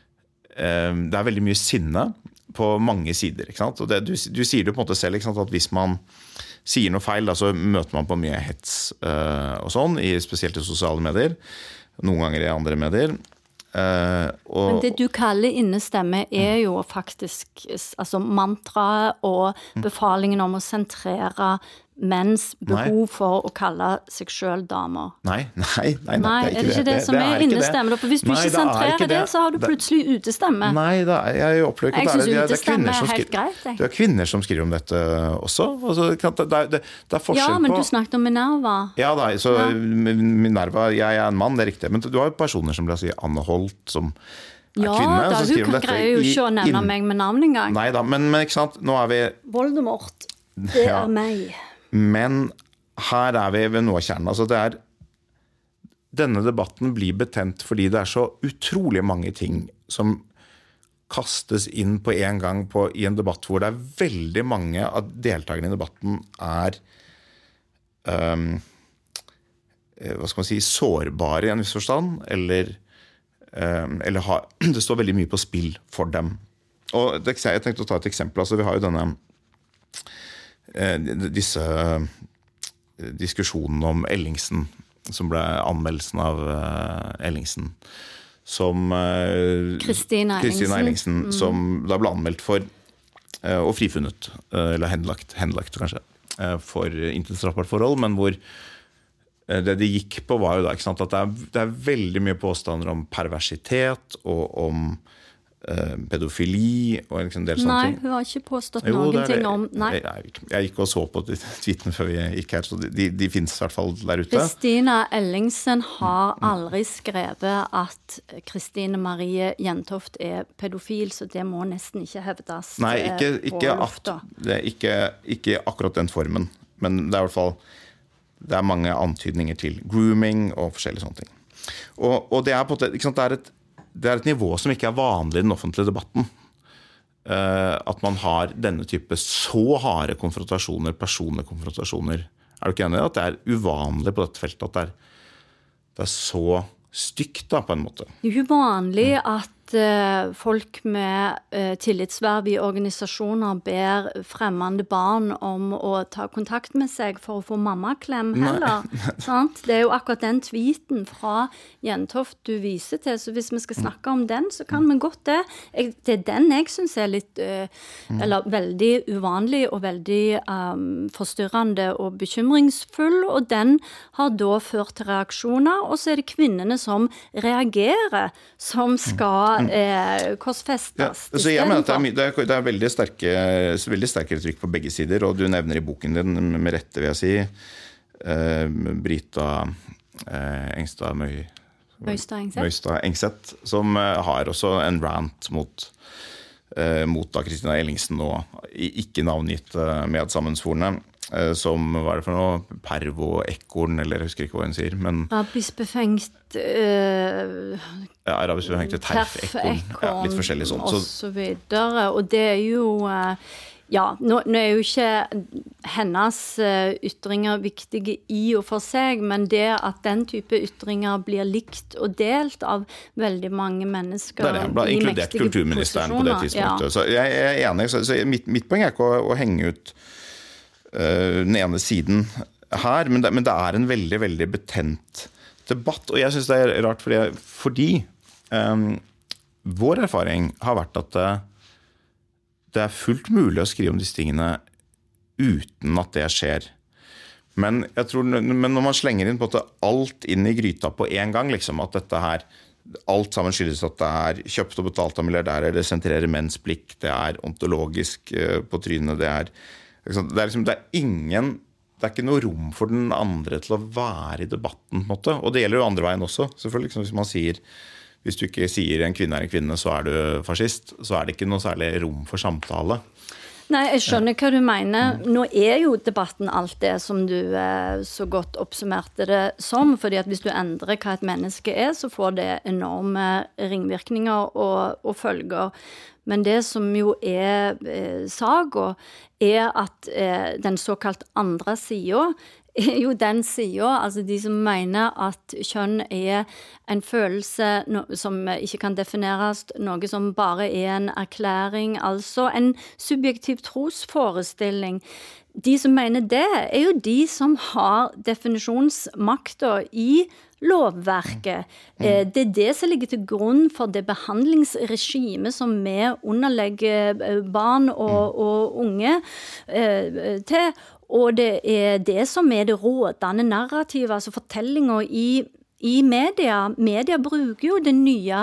eh, det er veldig mye sinne på mange sider. Ikke sant? Og det, du, du sier det på en måte selv, ikke sant? At hvis man sier noe feil, da, så møter man på mye hets eh, og sånn, i, spesielt i sosiale medier, noen ganger i andre medier. Uh, og, Men det du kaller innestemme er jo faktisk altså mantra og befalingen om å sentrere menns behov nei. For å kalle seg selv damer. Nei, nei, nei, nei det er ikke det. Er det ikke det, det som det er, er innestemme? For hvis du nei, ikke sentrerer det, det, så har du plutselig utestemme. Nei, da, jeg opplever ikke jeg det. Jeg synes utestemme er helt greit. Jeg. Det er kvinner som skriver om dette også. Altså, det, det, det, det er forskjell ja, men på... du snakket om Minerva. Ja, da, så ja. Minerva, jeg er en mann, det er riktig. Men du har personer som la oss si Anne Holt, som er ja, kvinne. Ja, hun kan greie jo ikke å nevne inn... meg med navn engang. Nei da, men, men ikke sant, nå er vi... Voldemort, det ja. Er meg. Men... her er vi ved noe av kjernen. Altså det er, denne debatten blir betent fordi det er så utrolig mange ting som kastes inn på en gang på, i en debatt hvor det er veldig mange av deltakerne i debatten er um, hva skal man si, sårbare i en viss forstand, eller, um, eller ha, det står veldig mye på spill for dem. Og det, jeg tenkte å ta et eksempel. Altså vi har jo denne uh, disse diskusjonen om Ellingsen, som ble anmeldelsen av uh, Ellingsen, som uh, Kristina Ellingsen, Ellingsen mm. som da ble anmeldt for uh, og frifunnet, uh, eller henlagt, henlagt kanskje, uh, for intensstraffbart forhold, men hvor uh, det de gikk på var jo da, ikke sant, at det er, det er veldig mye påstander om perversitet og om uh, pedofili og en del sånne Nei, ting. Nei, hun har ikke påstått jo, noen det ting om... Nei. Jeg, jeg, jeg gikk og så på tweeten før vi gikk her, så de, de finnes i hvert fall der ute. Kristina Ellingsen har aldri skrevet at Kristine Marie Jentoft er pedofil, så det må nesten ikke hevdes Nei, ikke, ikke, på lufta. At, det er ikke, ikke akkurat den formen, men det er i hvert fall det er mange antydninger til grooming og forskjellige sånne ting. Og, og det, er på, ikke sant, det, er et, det er et nivå som ikke er vanlig i den offentlige debatten. Uh, at man har denne type så harde konfrontasjoner, personlige konfrontasjoner. Er du ikke enig i at det er uvanlig på dette feltet, at det er, det er så stygt da, på en måte? Det er jo vanlig at uh, folk med uh, tillitsverv i organisasjoner ber fremmede barn om å ta kontakt med seg for å få mammaklem heller. Sant? Det er jo akkurat den tweeten fra Jentoft du viser til, så hvis vi skal snakke om den, så kan vi godt det. Jeg, det er den jeg synes er litt, uh, eller veldig uvanlig og veldig um, forstyrrende og bekymringsfull, og den har da ført til reaksjoner, og så er det kvinnene som reagerer, som skal eh, korsfestes. Ja, så jeg mener at det er, det er, det er veldig, sterke, veldig sterkere trykk på begge sider, og du nevner i boken din, med rette vil jeg si, eh, Brita eh, Engstad Møy, Møystad Engseth. Møystad Engseth, som eh, har også en rant mot, eh, mot da Kristina Ellingsen og ikke navngitt eh, medsammensvorene, som var det for noe pervo, ekorn, eller jeg husker ikke hva hun sier, men Arabisk-befengt uh, ja, arabisk-befengt terf, ekorn, ja, litt forskjellig sånn. Og så videre, og det er jo uh, ja, nå, nå er jo ikke hennes uh, ytringer viktige i og for seg, men det at den type ytringer blir likt og delt av veldig mange mennesker det er det, i inkludert mektige kulturministeren på det tidspunktet. Ja. Så jeg, jeg er enig, så, så mitt, mitt poeng er ikke å, å henge ut den ene siden her, men det, men det er en veldig, veldig betent debatt, og jeg synes det er rart fordi, fordi um, vår erfaring har vært at det, det er fullt mulig å skrive om disse tingene uten at det skjer. Men, jeg tror, men når man slenger inn på at alt inn i gryta på en gang, liksom, at dette her, alt sammen skyldes at det er kjøpt og betalt av milliardærer, det sentrerer menns blikk, det er ontologisk uh, på trynet, det er Det er, liksom, det er ingen, det er ikke noe rom for den andre til å være i debatten, på en måte. Og det gjelder jo andre veien også, selvfølgelig. Liksom, hvis man sier, hvis du ikke sier en kvinne er en kvinne, så er du fascist, så er det ikke noe særlig rom for samtale. Nei, jeg skjønner hva du mener. Nå er jo debatten alt det som du eh, så godt oppsummerte det som, fordi at hvis du endrer hva et menneske er, så får det enorme ringvirkninger og, og følger. Men det som jo er eh, saga, er at eh, den såkalt andre siden er jo den siden, altså de som mener at kjønn er en følelse no, som ikke kan defineres, noe som bare er en erklæring, altså en subjektiv trosforestilling. De som mener det, er jo de som har definisjonsmakter i lovverket. Mm. Det er det som ligger til grunn for det behandlingsregime som vi underlegger barn og, og unge eh, til, og det er det som er det rådende narrativet, altså fortellinger i, i media. Media bruker jo det nye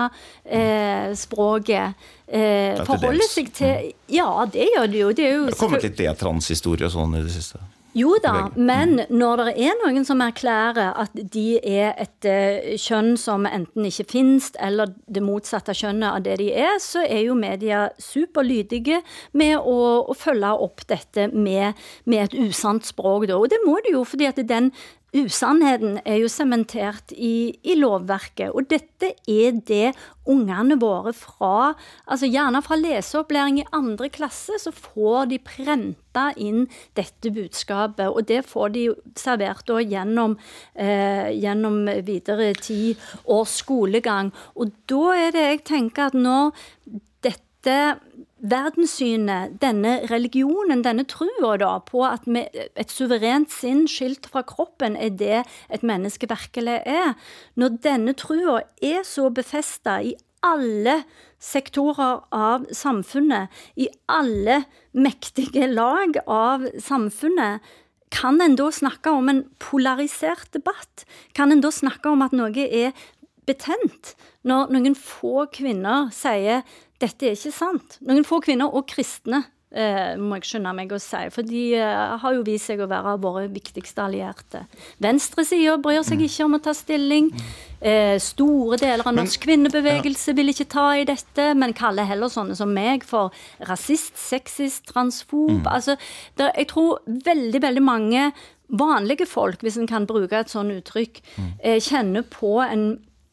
eh, språket, eh, forholder seg til, ja, det gjør det jo. Det er jo det har kommet litt det-transhistorie og sånn i det siste. Jo da, men når det er noen som erklærer at de er et uh, kjønn som enten ikke finnes, eller det motsatte kjønnet av det de er, så er jo media superlydige med å, å følge opp dette med, med et usant språk. Da. Og det må de jo, fordi at den usannheten er jo sementert i, i lovverket, og dette er det ungene våre fra, altså gjerne fra leseopplæring i andre klasse, så får de prenta inn dette budskapet, og det får de servert da gjennom, eh, gjennom videre ti års skolegang. Og da er det jeg tenker at når dette verdenssynet, denne religionen, denne trua da, på at et suverent sinn skilt fra kroppen er det et menneske virkelig er, når denne trua er så befestet i alle sektorer av samfunnet, i alle mektige lag av samfunnet, kan en da snakke om en polarisert debatt? Kan en da snakke om at noe er betent? Når noen få kvinner sier dette er ikke sant. Noen få kvinner og kristne, eh, må jeg skynde meg å si, for de eh, har jo vist seg å være våre viktigste allierte. Venstresiden bryr seg ikke om å ta stilling. Eh, store deler av norsk kvinnebevegelse vil ikke ta i dette, men kaller heller sånne som meg for rasist, sexist, transfob. Mm. Altså, der, jeg tror veldig, veldig mange vanlige folk, hvis en kan bruke et sånt uttrykk, mm. eh, kjenner på en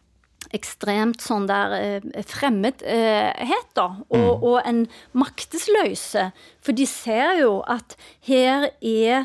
ekstremt sånn der eh, fremmedhet da, og, mm. og en maktesløse. For de ser jo at her er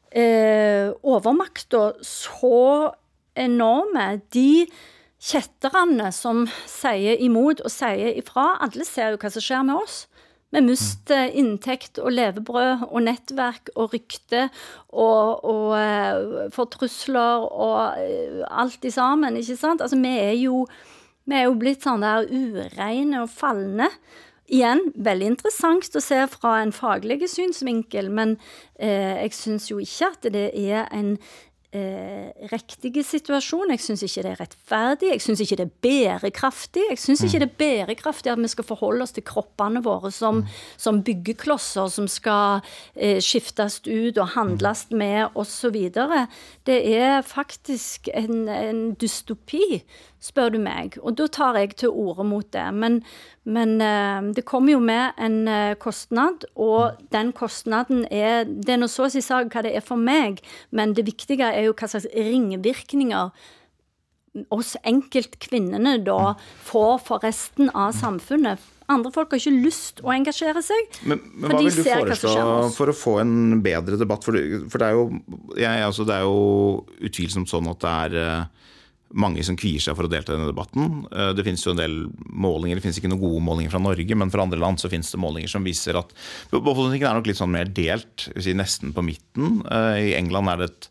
eh, overmakta så enorme. De kjetterne som sier imot og sier ifra, alle ser jo hva som skjer med oss. Vi mister inntekt og levebrød og nettverk og rykte og, og uh, fortrusler og uh, alt i sammen, ikke sant? Altså, vi er jo, vi er jo blitt sånn der ureine og fallende. Igjen, veldig interessant å se fra en faglig synsvinkel, men uh, jeg synes jo ikke at det er en Eh, riktige situasjon. Jeg synes ikke det er rettferdig. Jeg synes ikke det er bærekraftig. Jeg synes ikke det er bærekraftig at vi skal forholde oss til kroppene våre som, som byggeklosser som skal eh, skiftes ut og handles med og så videre. Det er faktisk en, en dystopi, spør du meg. Og da tar jeg til orde mot det. Men, men eh, det kommer jo med en eh, kostnad, og den kostnaden er, det er noe så å si sag hva det er for meg, men det viktige er jo hva slags ringvirkninger oss enkeltkvinnene da får for resten av samfunnet. Andre folk har ikke lyst å engasjere seg, men, men for hva de vil du ser hva som skjer med oss. For å få en bedre debatt? For, for det, er jo, jeg, altså, det er jo utvilsomt sånn at det er mange som kvier seg for å delta i denne debatten. Det finnes jo en del målinger, det finnes ikke noen gode målinger fra Norge, men fra andre land så finnes det målinger som viser at befolkningen er nok litt sånn mer delt, jeg vil si nesten på midten. I England er det et,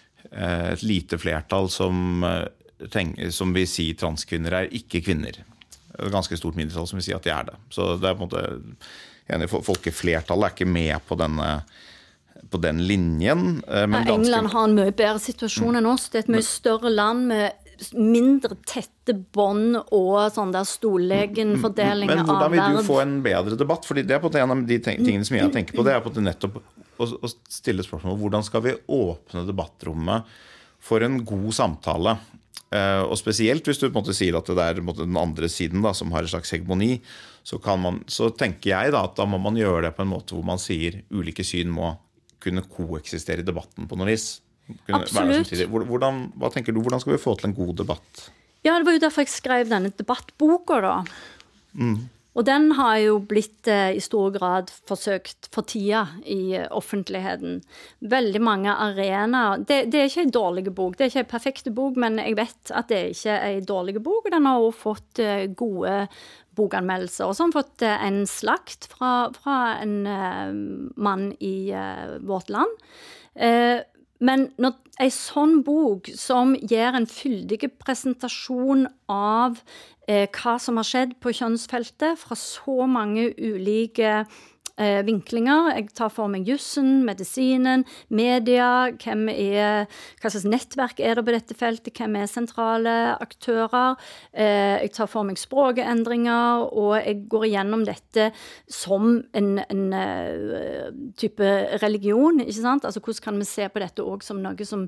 et lite flertall som, tenker, som vil si transkvinner er ikke kvinner. Det er et ganske stort mindretall som vil si at de er det. Så det er på en måte, folkeflertallet er ikke med på denne på den linjen. Men ja, England har en mye bedre situasjon enn oss. Det er et mye større land med mindre tette bånd og sånn der storlegenfordeling av verden. Men hvordan vil du få en bedre debatt? Fordi det er på en av de tingene som jeg tenker på, det er på nettopp å, å stille spørsmål hvordan skal vi åpne debattrommet for en god samtale? Uh, og spesielt hvis du på en måte sier at det er måte, den andre siden da, som har en slags hegemoni, så, kan man, så tenker jeg da, at da må man gjøre det på en måte hvor man sier ulike syn må kunne koeksistere i debatten på noe vis. Absolutt. Hvordan, hva tenker du, hvordan skal vi få til en god debatt? Ja, det var jo derfor jeg skrev denne debattboka da. Mm. Og den har jo blitt eh, i stor grad forsøkt for tida i eh, offentligheten. Veldig mange arenaer. Det, det er ikke en dårlig bok, det er ikke en perfekte bok, men jeg vet at det er ikke en dårlig bok, og den har også fått eh, gode bokanmeldelser, og så har han fått eh, en slakt fra, fra en eh, mann i eh, vårt land. Eh, Men når en sånn bok som gir en fyldig presentasjon av eh, hva som har skjedd på kjønnsfeltet fra så mange ulike eh, vinklinger, jeg tar for meg jussen, medisinen, media, hvem er, hva slags nettverk er det på dette feltet, hvem er sentrale aktører, eh, jeg tar for meg språkendringer, og jeg går igjennom dette som en, en uh, type religion, ikke sant? Altså hvordan kan vi se på dette også som noe som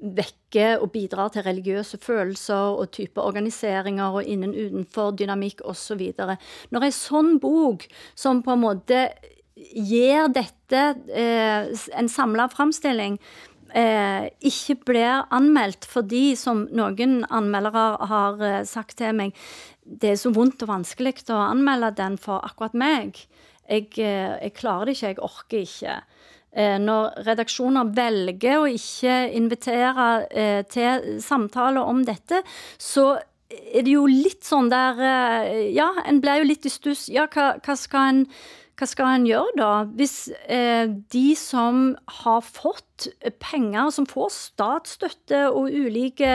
vekker og bidrar til religiøse følelser og type organiseringer og innen utenfor dynamikk og så videre. Når en sånn bok som på en måte gir dette eh, en samlet fremstilling, eh, ikke blir anmeldt fordi, som noen anmeldere har eh, sagt til meg, det er så vondt og vanskelig å anmelde den for akkurat meg. Jeg, eh, jeg klarer det ikke, jeg orker ikke. Eh, når redaksjoner velger å ikke invitere eh, til samtaler om dette, så er det jo litt sånn der, eh, ja, en blir jo litt i stuss, ja, hva, hva skal en Hva skal en gjøre da? Hvis eh, de som har fått penger, som får statsstøtte og ulike,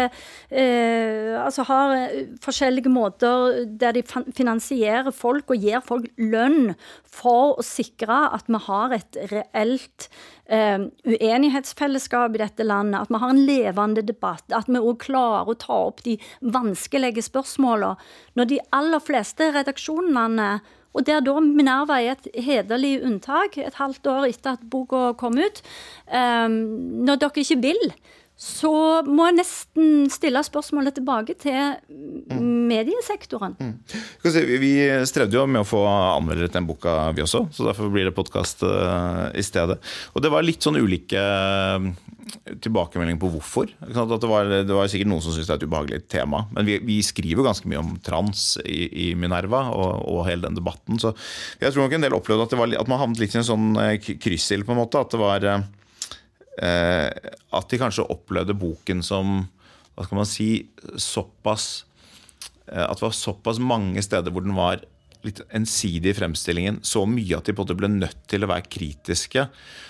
eh, altså har forskjellige måter der de finansierer folk og gir folk lønn for å sikre at vi har et reelt eh, uenighetsfellesskap i dette landet, at vi har en levende debatt, at vi også klarer å ta opp de vanskelige spørsmålene. Når de aller fleste redaksjonene og der da Minerva er et hederlig unntak, et halvt år etter at boka kom ut. Um, når dere ikke vil, så må jeg nesten stille spørsmålet tilbake til mediesektoren. Mm. Vi strevde jo med å få anmeldere til den boka vi også, så derfor blir det podcast uh, i stedet. Og det var litt sånn ulike tilbakemelding på hvorfor. At det, var, det var sikkert noen som synes det er et ubehagelig tema, men vi, vi skriver ganske mye om trans i, i Minerva og, og hele den debatten, så jeg tror nok en del opplevde at, det var, at man havnet litt i en sånn kryssild på en måte, at det var Eh, at de kanskje opplevde boken som, hva skal man si, såpass, eh, at det var såpass mange steder hvor den var litt ensidig i fremstillingen, så mye at de på en måte ble nødt til å være kritiske,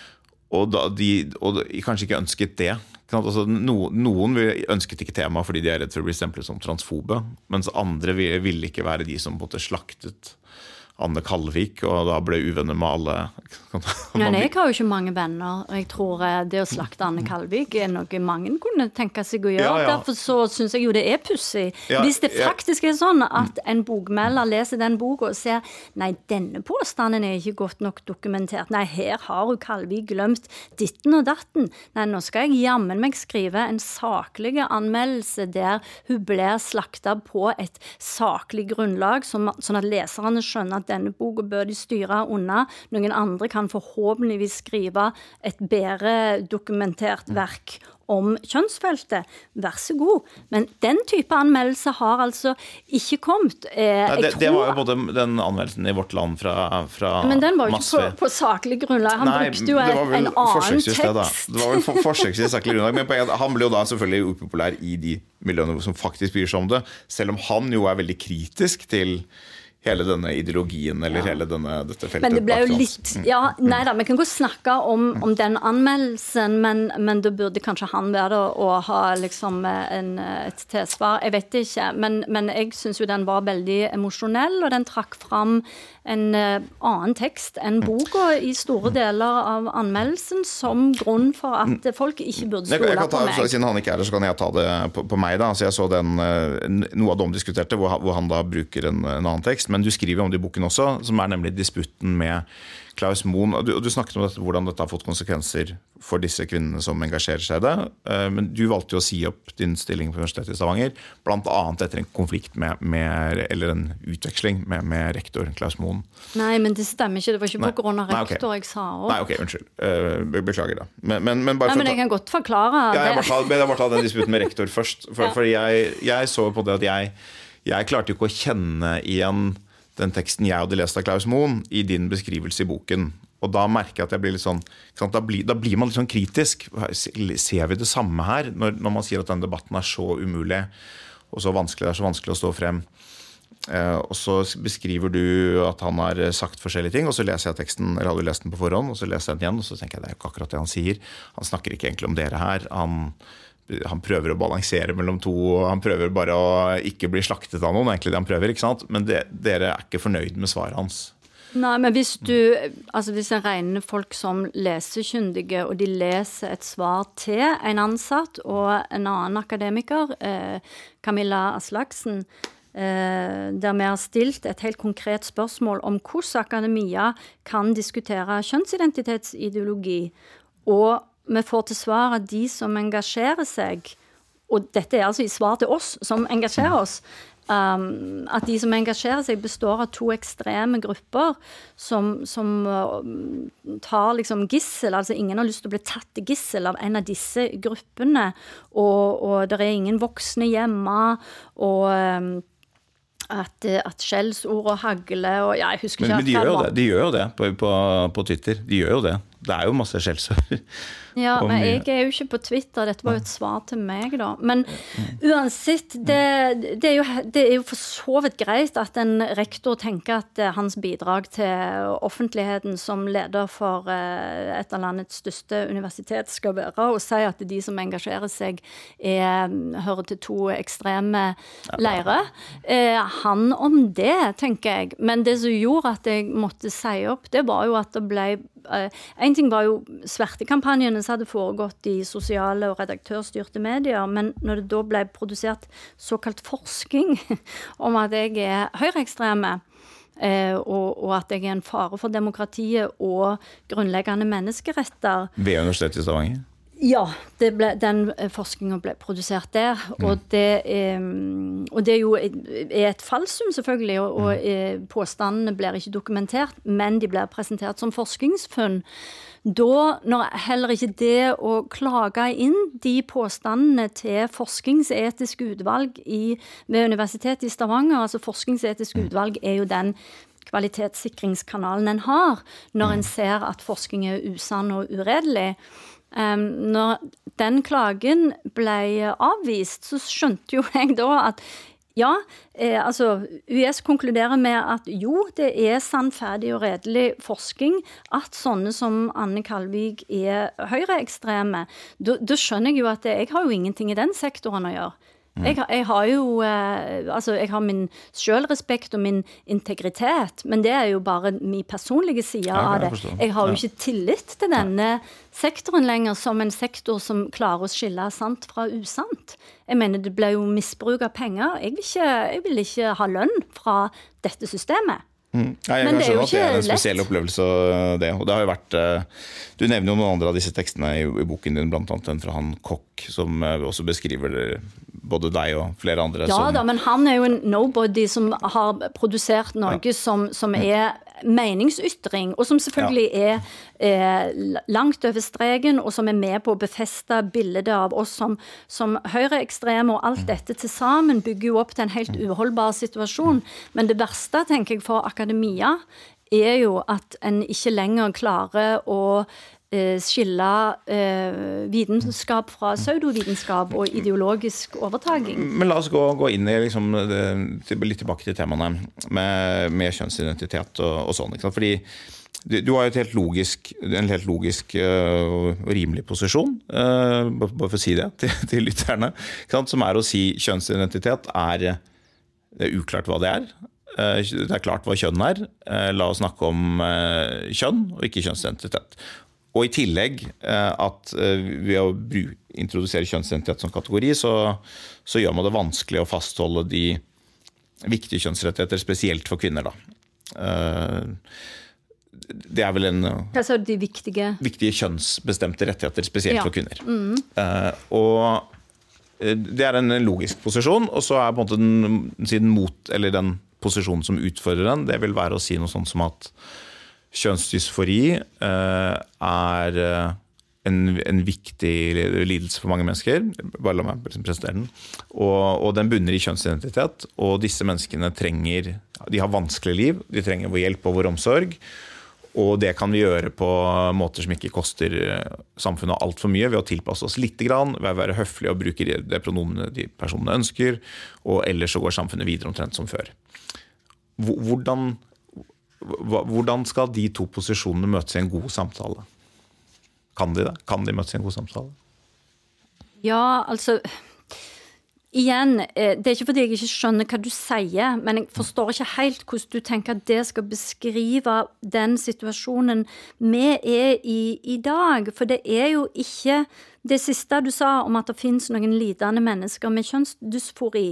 og, da de, og de kanskje ikke ønsket det. Altså, no, noen ønsket ikke tema fordi de er redd for å bli stemplet som transfobe, mens andre ville ikke være de som på en måte slaktet Anne Kalvik, og da ble uvenner med alle. Men jeg har jo ikke mange venner, og jeg tror det å slakte Anne Kalvik er noe mange kunne tenke seg å gjøre. Ja, ja. Derfor så synes jeg jo det er pussig. Ja, Hvis det faktisk er sånn at en bokmelder leser den boka og ser, nei, denne påstanden er ikke godt nok dokumentert. Nei, her har hun Kalvik glemt ditten og datten. Nei, nå skal jeg jammen meg skrive en saklig anmeldelse der hun blir slaktet på et saklig grunnlag, sånn at leserne skjønner at denne boka bør de styre unna. Noen andre kan forhåpentligvis skrive et bedre dokumentert verk om kjønnsfeltet. Vær så god. Men den type anmeldelse har altså ikke kommet. Eh, ja, det, tror... det var jo både den anmeldelsen i Vårt Land fra, fra Men den var jo ikke på, på saklig grunnlag. Han Nei, brukte jo en, en annen tekst. Det, det var vel for, forsøksvis saklig grunnlag. Men han ble jo da selvfølgelig upopulær i de miljøene som faktisk bryr seg om det. Selv om han jo er veldig kritisk til hele denne ideologien, eller ja. hele denne, dette feltet. Men det ble jo litt, ja, nei da, vi kan godt snakke om, om den anmeldelsen, men, men da burde kanskje han være det og ha liksom en, et tilsvar. Jeg vet ikke, men, men jeg synes jo den var veldig emosjonell, og den trakk fram en uh, annen tekst enn boka i store deler av anmeldelsen, som grunn for at folk ikke burde stole jeg kan ta, på meg. Siden han ikke er det, så kan jeg ta det på, på meg da. Så jeg så den, noe av det omdiskuterte, hvor, hvor han da bruker en, en annen tekst, men du skriver om det i boken også, som er nemlig disputten med Klaus Moen, og du, og du snakket om dette, hvordan dette har fått konsekvenser for disse kvinnene som engasjerer seg i det, men du valgte jo å si opp din stilling på Universitetet i Stavanger, blant annet etter en konflikt med, med eller en utveksling med, med rektor Klaus Moen. Nei, men det stemmer ikke, det var ikke på grunn av rektor okay. jeg sa opp. Nei, ok, unnskyld, beklager det. Men, men, men, bare Nei, men jeg kan godt forklare ja, jeg det. Jeg må bare ta den disputten med rektor først, for, ja. for jeg, jeg så på det at jeg, jeg klarte ikke å kjenne igjen den teksten jeg hadde lest av Klaus Moen i din beskrivelse i boken. Og da merker jeg at jeg blir litt sånn, da blir, da blir man litt sånn kritisk. Ser vi det samme her, når, når man sier at denne debatten er så umulig, og så vanskelig, det er så vanskelig å stå frem. Eh, og så beskriver du at han har sagt forskjellige ting, og så leser jeg teksten, eller hadde lest den på forhånd, og så leser jeg den igjen, og så tenker jeg det er jo ikke akkurat det han sier. Han snakker ikke egentlig om dere her, han... han prøver å balansere mellom to, han prøver bare å ikke bli slaktet av noen, egentlig det han prøver, ikke sant? Men det, dere er ikke fornøyd med svaret hans. Nei, men hvis du, altså hvis en regner folk som lesekyndige, og de leser et svar til en ansatt og en annen akademiker, eh, Camilla Aslaksen, eh, der vi har stilt et helt konkret spørsmål om hvordan akademia kan diskutere kjønnsidentitetsideologi, og vi får til svar at de som engasjerer seg, og dette er altså i svar til oss som engasjerer oss, um, at de som engasjerer seg består av to ekstreme grupper som, som uh, tar liksom gissel, altså ingen har lyst til å bli tatt i gissel av en av disse gruppene, og, og det er ingen voksne hjemme, og... Um, At, at skjellsord og hagle og ja, jeg husker ikke men, men de, gjør jo det, de gjør jo det på, på, på Twitter. De gjør jo det. Det er jo masse skjellsord. Ja, men jeg er jo ikke på Twitter. Dette var jo et svar til meg da. Men uansett, det, det, er jo, det er jo for så vidt greit at en rektor tenker at hans bidrag til offentligheten som leder for et av landets største universitet skal være å si at de som engasjerer seg er, hører til to ekstreme leire. Han om det, tenker jeg. Men det som gjorde at jeg måtte si opp, det var jo at det ble... En ting var jo svertekampanjene som hadde foregått i sosiale og redaktørstyrte medier, men når det da ble produsert såkalt forskning om at jeg er høyreekstreme, eh, og, og at jeg er en fare for demokratiet og grunnleggende menneskeretter. Ved Universitetet i Stavanger? Ja, det ble, den forskningen ble produsert der, mm. og, det, eh, og det er jo er et falsum selvfølgelig, og, og eh, påstandene blir ikke dokumentert, men de blir presentert som forskningsfunn. Da, når heller ikke det å klage inn de påstandene til forskningsetisk utvalg i, ved Universitetet i Stavanger, altså forskningsetisk utvalg er jo den kvalitetssikringskanalen en har, når en ser at forskning er usann og uredelig. Um, når den klagen ble avvist, så skjønte jo jeg da at ja, eh, altså U S konkluderer med at jo, det er sannferdig og redelig forskning at sånne som Anne Kalvik er høyreekstreme. Da, da skjønner jeg jo at jeg har jo ingenting i den sektoren å gjøre. Jeg, jeg har jo, eh, altså jeg har min selvrespekt og min integritet, men det er jo bare min personlige side ja, av det. Jeg, jeg har jo ikke tillit til denne sektoren lenger som en sektor som klarer å skille sant fra usant. Jeg mener, det ble jo misbruk av penger. Jeg vil ikke, jeg vil ikke ha lønn fra dette systemet. Mm. Ja, jeg men kan skjønne at det er en lett. spesiell opplevelse det, og det har jo vært du nevner jo noen andre av disse tekstene i, i boken din, blant annet den fra han Kokk, som også beskriver det, både deg og flere andre. Ja som... da, men han er jo en nobody som har produsert noe ja. som, som er meningsytring, og som selvfølgelig ja. er eh, langt over streken, og som er med på å befeste bildet av oss som, som høyreekstreme, og alt dette til sammen bygger jo opp til en helt uholdbar situasjon. Men det verste, tenker jeg, for akademia er jo at en ikke lenger klarer å eh, skille eh, vitenskap fra pseudovitenskap og ideologisk overtaging. Men la oss gå, gå inn i liksom, litt tilbake til temaene med, med kjønnsidentitet og, og sånn, ikke sant? Fordi du, du har jo et helt logisk, en helt logisk uh, og rimelig posisjon, uh, bare for å si det til, til lytterne, ikke sant? Som er å si kjønnsidentitet er, det er uklart hva det er. Det er klart hva kjønn er. La oss snakke om kjønn og ikke kjønnsidentitet. Og i tillegg at ved å introdusere kjønnsidentitet som kategori, så, så gjør man det vanskelig å fastholde de viktige kjønnsrettigheter, spesielt for kvinner. Da. Det er vel en... Hva sa du, de viktige? Viktige kjønnsbestemte rettigheter, spesielt ja. For kvinner. Mm. Og det er en logisk posisjon, og så er på en måte den, siden mot, eller den posisjonen som utfordrer den, det vil være å si noe sånt som at kjønnsdysfori eh, er en, en viktig lidelse for mange mennesker, bare la meg presentere den, og, og den bunner i kjønnsidentitet, og disse menneskene trenger, de har vanskelig liv, de trenger vår hjelp og vår omsorg, og det kan vi gjøre på måter som ikke koster samfunnet alt for mye, ved å tilpasse oss litt grann, ved å være høflige og bruke det pronomene de personene ønsker, og ellers så går samfunnet videre omtrent som før. Hvordan, hvordan skal de to posisjonene møtes i en god samtale? Kan de det? Kan de møtes i en god samtale? Ja, altså... Igjen, det er ikke fordi jeg ikke skjønner hva du sier, men jeg forstår ikke helt hvordan du tenker at det skal beskrive den situasjonen vi er i i dag. For det er jo ikke det siste du sa om at det finnes noen lidende mennesker med kjønnsdysfori.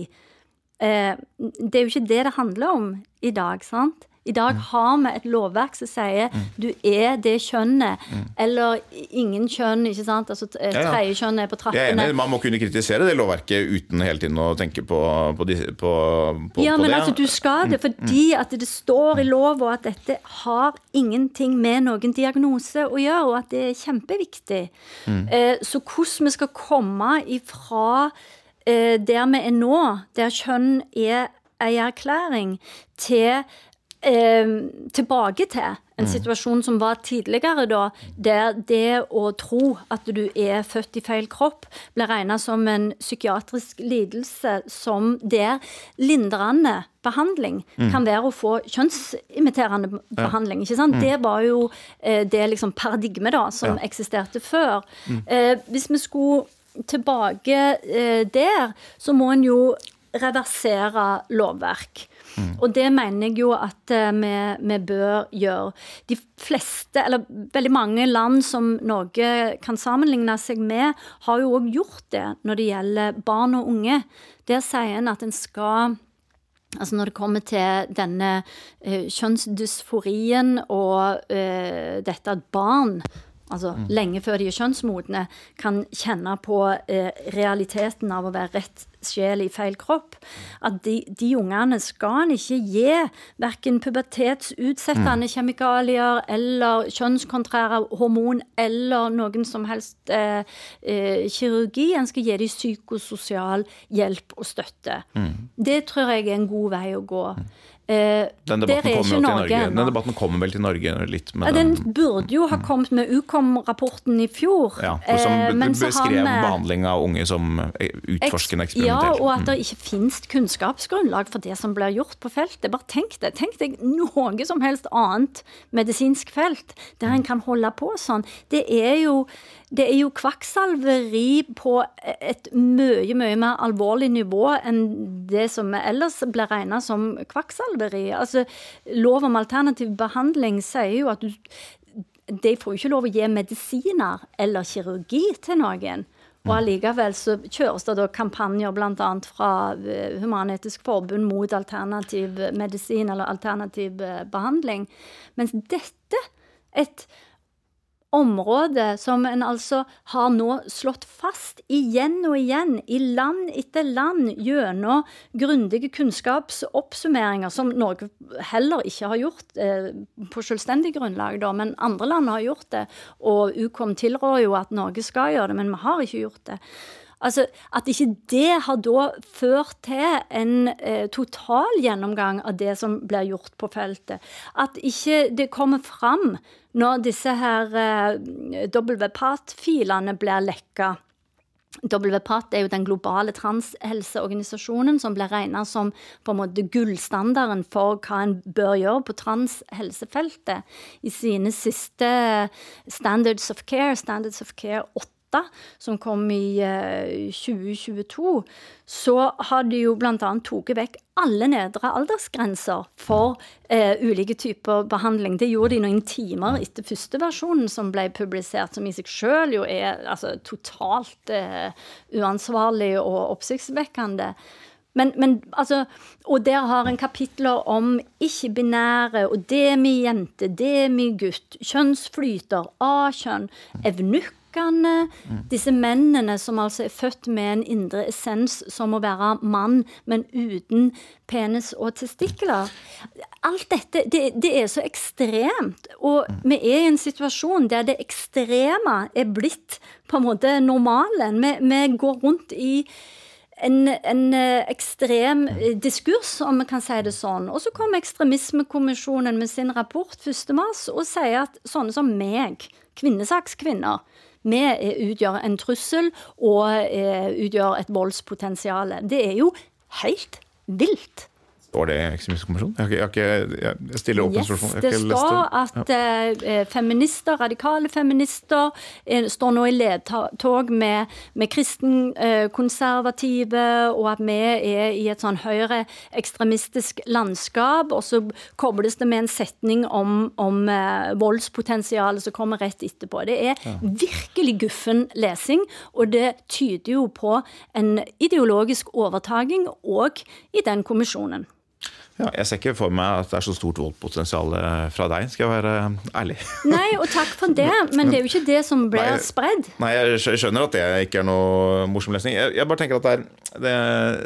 Det er jo ikke det det handler om i dag, sant? I dag har vi et lovverk som sier du er det kjønnet, eller ingen kjønn, ikke sant? Altså tredje kjønn er på trappene. Jeg er enig, man må kunne kritisere det lovverket uten hele tiden å tenke på, på, de, på, på, ja, på det. Ja, men altså du skal det, fordi at det står i lov og at dette har ingenting med noen diagnose å gjøre, og at det er kjempeviktig. Mm. Så hvordan vi skal komme ifra der vi er nå, der kjønn er en erklæring, til Eh, tilbake til en situasjon som var tidligere da, der det å tro at du er født i feil kropp ble regnet som en psykiatrisk lidelse som der lindrende behandling mm. kan være å få kjønnsimiterende behandling, ikke sant? Mm. Det var jo eh, det liksom paradigme da, som ja. Eksisterte før. Mm. Eh, hvis vi skulle tilbake eh, der, så må en jo reversere lovverk. Mm. Og det mener jeg jo at uh, vi, vi bør gjøre. De fleste, eller veldig mange land som Norge kan sammenligne seg med, har jo også gjort det når det gjelder barn og unge. Der sier en at en skal Altså når det kommer til denne eh, kjønnsdysforien og eh, dette at barn, altså mm. lenge før de er kjønnsmodne, kan kjenne på eh, realiteten av å være rett sjel i feil kropp, at de, de ungene skal en ikke gi hverken pubertetsutsettende mm. kjemikalier eller kjønnskontrære hormon eller noen som helst eh, eh, kirurgi. En skal gi dem psykososial hjelp og støtte. Mm. Det tror jeg er en god vei å gå. Mm. Eh, den, debatten kommer til Norge. den debatten kommer vel til Norge litt med ja, den, den burde jo ha kommet med U K O M-rapporten i fjor. Ja, som eh, beskrev vi, behandling av unge som utforskende eksperimentell. Ja, og at det ikke finnes kunnskapsgrunnlag for det som blir gjort på feltet. Bare tenk det. Tenk deg noe som helst annet medisinsk felt der en kan holde på sånn. Det er jo Det er jo kvakksalveri på et mye, mye mer alvorlig nivå enn det som ellers blir regnet som kvakksalveri. Altså, lov om alternativ behandling sier jo at du, de får jo ikke lov å gi medisiner eller kirurgi til noen. Og allikevel så kjøres det da kampanjer blant annet fra Human-Etisk Forbund mot alternativ medisin eller alternativ behandling. Mens dette, et område som en altså har nå slått fast igjen og igjen i land etter land gjennom grundige kunnskapsoppsummeringer som Norge heller ikke har gjort eh, på selvstendig grunnlag da, men andre land har gjort det, og U K O M tilrår jo at Norge skal gjøre det, men vi har ikke gjort det. Altså, at ikke det har da ført til en eh, total gjennomgang av det som blir gjort på feltet. At ikke det kommer fram når disse her eh, W P A T-filene blir lekket. W P A T er jo den globale transhelseorganisasjonen som blir regnet som på en måte gullstandarden for hva en bør gjøre på transhelsefeltet. I sine siste Standards of Care, Standards of Care åtte, som kom i uh, tjue tjueto, så har de jo blant annet toget vekk alle nedre aldersgrenser for uh, ulike typer behandling. Det gjorde de noen timer etter første versjonen som ble publisert, som i seg selv jo er altså, totalt uh, uansvarlig og oppsiktsvekkende. Men, men altså, og der har en kapitler om ikke-binære, og demi-jente, demi-gutt, kjønnsflyter, A-kjønn, evnukk, disse mennene som altså er født med en indre essens som må være mann, men uten penis og testikler. Alt dette, det, det er så ekstremt, og vi er i en situasjon der det ekstreme er blitt på en måte normalen. Vi, vi går rundt i En, en ekstrem diskurs, om vi kan si det sånn. Og så kom ekstremismekommisjonen med sin rapport første mars og sier at sånne som meg, kvinnesakskvinner, vi utgjør en trussel og utgjør et voldspotensial. Det er jo helt vilt. Står det i ekstremismekommisjonen? Jeg, jeg, jeg, jeg, jeg stiller åpne spørsmål. Yes, det står at ja. eh, feminister, radikale feminister, eh, står nå i ledtog med, med kristenkonservative, eh, og at vi er i et sånn høyre ekstremistisk landskap, og så kobles det med en setning om, om eh, voldspotensialet som kommer rett etterpå. Det er ja. virkelig guffen lesing, og det tyder jo på en ideologisk overtaging og i den kommisjonen. Ja, jeg ser ikke for meg at det er så stort voldpotensial fra deg, skal jeg være ærlig. Nei, og takk for det, men det er jo ikke det som ble nei, spredd. Nei, jeg skjønner at det ikke er noe morsom lesning. Jeg, jeg bare tenker at det er, det,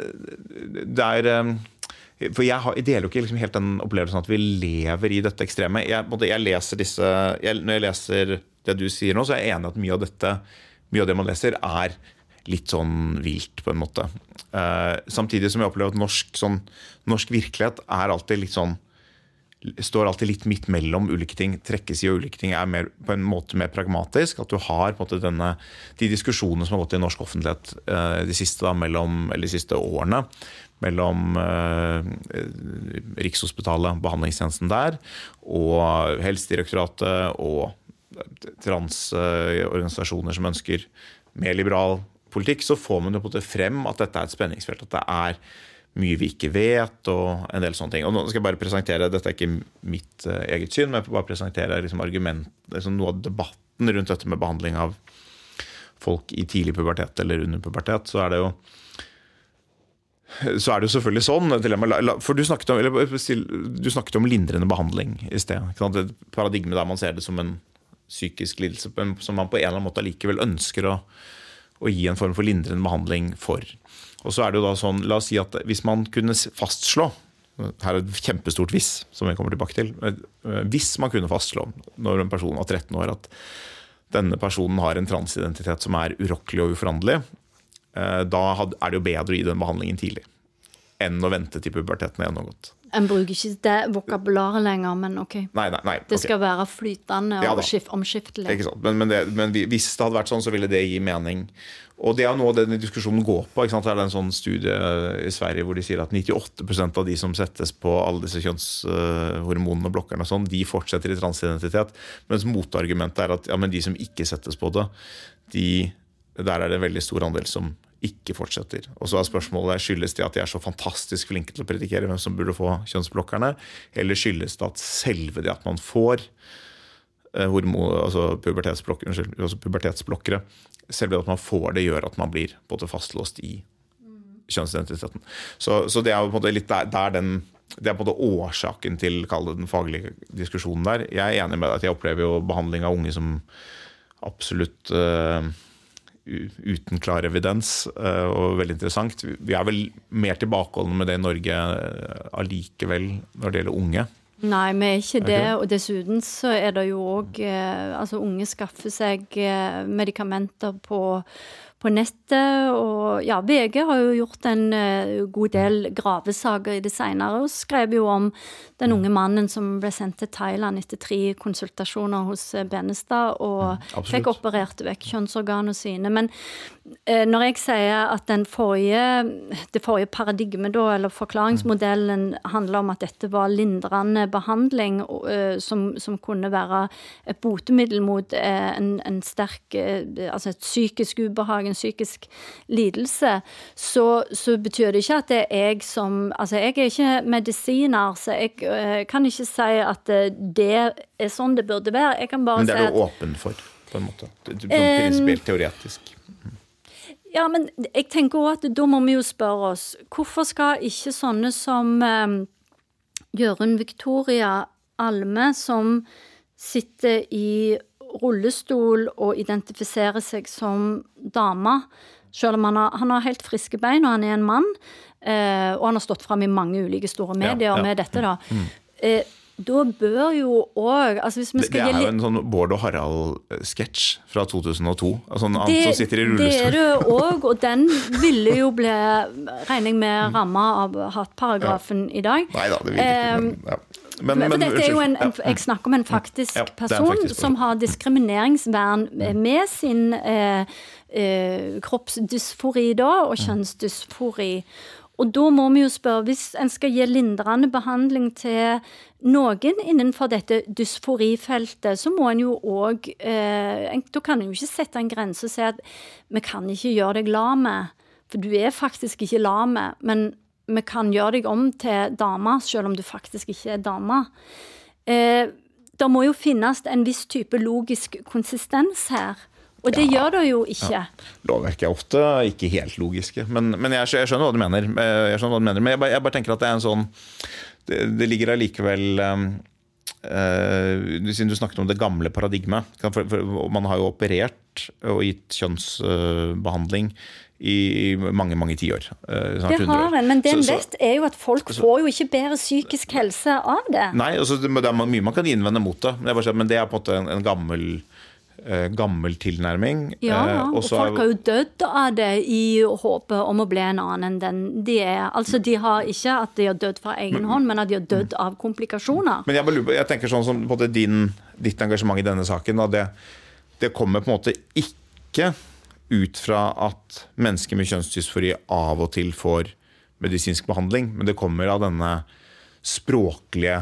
det er for jeg, har, jeg deler jo ikke liksom helt den opplevelsen at vi lever i dette ekstreme. Jeg, jeg leser disse, jeg, når jeg leser det du sier nå, så er jeg enig at mye av dette, mye av det man leser er litt sånn vilt på en måte. Uh, samtidig som jeg opplever at norsk, sånn, norsk virkelighet er alltid litt sånn, står alltid litt midt mellom ulike ting, trekkes i og ulike ting er mer, på en måte mer pragmatisk, at du har på en måte denne, de diskusjonene som har gått i norsk offentlighet uh, de, siste, da, mellom, eller de siste årene, mellom uh, Rikshospitalet, behandlingstjenesten der, og Helsedirektoratet og transorganisasjoner som ønsker mer liberal politikk, så får man jo på det frem at dette er et spenningsfelt, at det er mye vi ikke vet, og en del sånne ting. Og nå skal jeg bare presentere, dette er ikke mitt uh, eget syn, men jeg får bare presentere liksom, argument, liksom, noe av debatten rundt dette med behandling av folk i tidlig pubertet eller under pubertet, så er det jo så er det jo selvfølgelig sånn, for du snakket om, eller, du snakket om lindrende behandling i sted. Et paradigme der man ser det som en psykisk lidelse, som man på en eller annen måte likevel ønsker å, å gi en form for lindrende behandling for. Og så er det jo da sånn, la oss si at hvis man kunne fastslå, her er et kjempestort hvis, som vi kommer tilbake til, hvis man kunne fastslå når en person var tretten år, at denne personen har en transidentitet som er urokkelig og uforanderlig, da er det jo bedre å gi den behandlingen tidlig enn å vente til puberteten er gjennomgått. En bruker ikke det vokabularet lenger, men ok. Nei, nei, nei. Det skal okay. være flytende og ja, omskiftelig. Ikke sant? Men, men, det, men hvis det hadde vært sånn, så ville det gi mening. Og det er noe denne diskusjonen går på. Ikke sant? Det er en sånn studie i Sverige hvor de sier at nittiåtte prosent av de som settes på alle disse kjønnshormonene og blokkerne og sånn, de fortsetter i transidentitet. Mens motargumentet er at ja, men de som ikke settes på det, de, der er det en veldig stor andel som ikke fortsetter. Og så er spørsmålet, skyldes det at de er så fantastisk flinke til å predikere hvem som burde få kjønnsblokkerne, eller skyldes det at selve det at man får eh, hormon, altså pubertetsblokkere, altså pubertetsblokkere, selve det at man får det gjør at man blir både fastlåst i kjønnsidentiteten. Så, så det er jo på en måte litt der, der den, det er på en måte årsaken til, kall det den faglige diskusjonen der. Jeg er enig med deg at jeg opplever jo behandling av unge som absolutt eh, uten klar evidens, og veldig interessant. Vi er vel mer tilbakeholdende med det i Norge allikevel når det gjelder unge. Nei, vi er ikke det, og dessuten så er det jo også, altså unge skaffer seg medikamenter på, på nettet, og ja, V G har jo gjort en god del gravesager i det senere, og skrev jo om den unge mannen som ble sendt til Thailand etter tre konsultasjoner hos Benestad, og mm, fikk operert vekk kjønnsorganene sine. Men eh, når jeg sier at den forrige, det forrige paradigmet da, eller forklaringsmodellen handler om at dette var lindrende behandling, eh, som, som kunne være et botemiddel mot eh, en, en sterk, eh, altså et psykisk ubehag, en psykisk lidelse, så, så betyr det ikke at det er jeg som, altså jeg er ikke medisiner, så jeg kan ikke si at det er sånn det burde være. Jeg kan bare men det er du åpen for, på en måte. Det er prinsipielt teoretisk. Ja, men jeg tenker også at da må vi jo spørre oss, hvorfor skal ikke sånne som um, Jørund Victoria Alme, som sitter i rullestol og identifiserer seg som dame, selv om han har, han har helt friske bein og han er en mann, eh, og han har stått frem i mange ulike store medier ja, ja. med dette da. Mm. Eh, da bør jo også, altså hvis vi skal... Det, det er jo en sånn Bård og Harald-sketsj fra to tusen og to, altså han det, som sitter i rullestol. Det er det også, og den ville jo bli, regner jeg med, rammet av hattparagrafen ja. i dag. Neida, det vil ikke, eh, men ja. Men, men, dette er jo en, en, jeg snakker om en faktisk ja, person en faktisk som har diskrimineringsvern med sin eh, eh, kroppsdysfori da, og kjønnsdysfori. Og da må vi jo spørre, hvis en skal gi lindrende behandling til noen innenfor dette dysforifeltet, så må en jo også, eh, da kan en jo ikke sette en grense og si at vi kan ikke gjøre deg lame, for du er faktisk ikke lame, men vi kan gjøre deg om til dame, selv om du faktisk ikke er dame. Eh, det må jo finnes en viss type logisk konsistens her, og det ja, gjør det jo ikke. Ja. Lovverket er ofte ikke helt logiske, men, men jeg, jeg skjønner hva du mener. Jeg skjønner hva du mener, men jeg bare, jeg bare tenker at det er en sånn, det, det ligger allikevel, um, uh, siden du snakket om det gamle paradigmet, for, for man har jo operert og gitt kjønnsbehandling uh, i mange, mange tiår. Uh, det har en, men det en vet er jo at folk så, får jo ikke bedre psykisk helse av det. Nei, altså, det, det er mye man kan innvende mot det, men det er, men det er på en måte en, en gammel, uh, gammel tilnærming. Ja, uh, og folk har jo dødd av det i håpet om å bli en annen enn den de er. Altså, de har ikke at de har dødd fra egen men, hånd, men at de har dødd av komplikasjoner. Men jeg, jeg tenker sånn som på det, din, ditt engasjement i denne saken, da, det, det kommer på en måte ikke ut fra at mennesker med kjønnsdysfori av og til får medisinsk behandling, men det kommer av denne språklige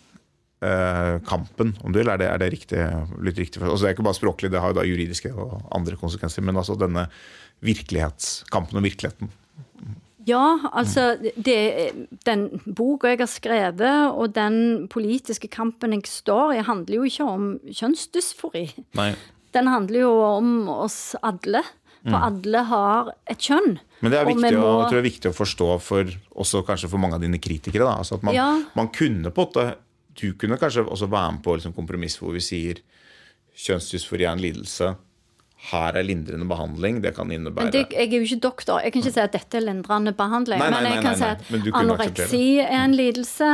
eh, kampen, om du vil. Er det, er det riktig, litt riktig? Altså, det er ikke bare språklig, det har jo da juridiske og andre konsekvenser, men altså denne virkelighetskampen og virkeligheten. Ja, altså det, den boka jeg har skrevet, og den politiske kampen jeg står i, handler jo ikke om kjønnsdysfori. Nei. Den handler jo om oss alle. for mm. alle har et kjønn. Men det er viktig, må... å, jeg tror det er viktig å forstå for, også kanskje for mange av dine kritikere, da. Altså at man, ja. man kunne på en måte, du kunne kanskje også være med på liksom, kompromiss hvor vi sier kjønnsdysfori er en lidelse, her er lindrende behandling, det kan innebære... Det, jeg er jo ikke doktor, jeg kan ikke si at dette er lindrende behandling, nei, nei, men jeg nei, kan nei, nei. si at anoreksi er en lidelse,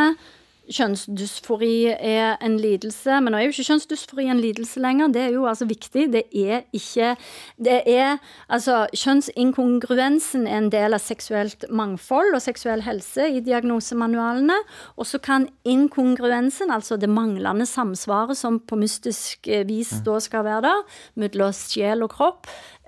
kjønnsdysfori er en lidelse, men nå er jo ikke kjønnsdysfori en lidelse lenger, det er jo altså viktig, det er ikke, det er, altså kjønnsinkongruensen er en del av seksuelt mangfold og seksuell helse i diagnosemanualene, og så kan inkongruensen, altså det manglende samsvaret som på mystisk vis da skal være der, mellom sjel og kropp,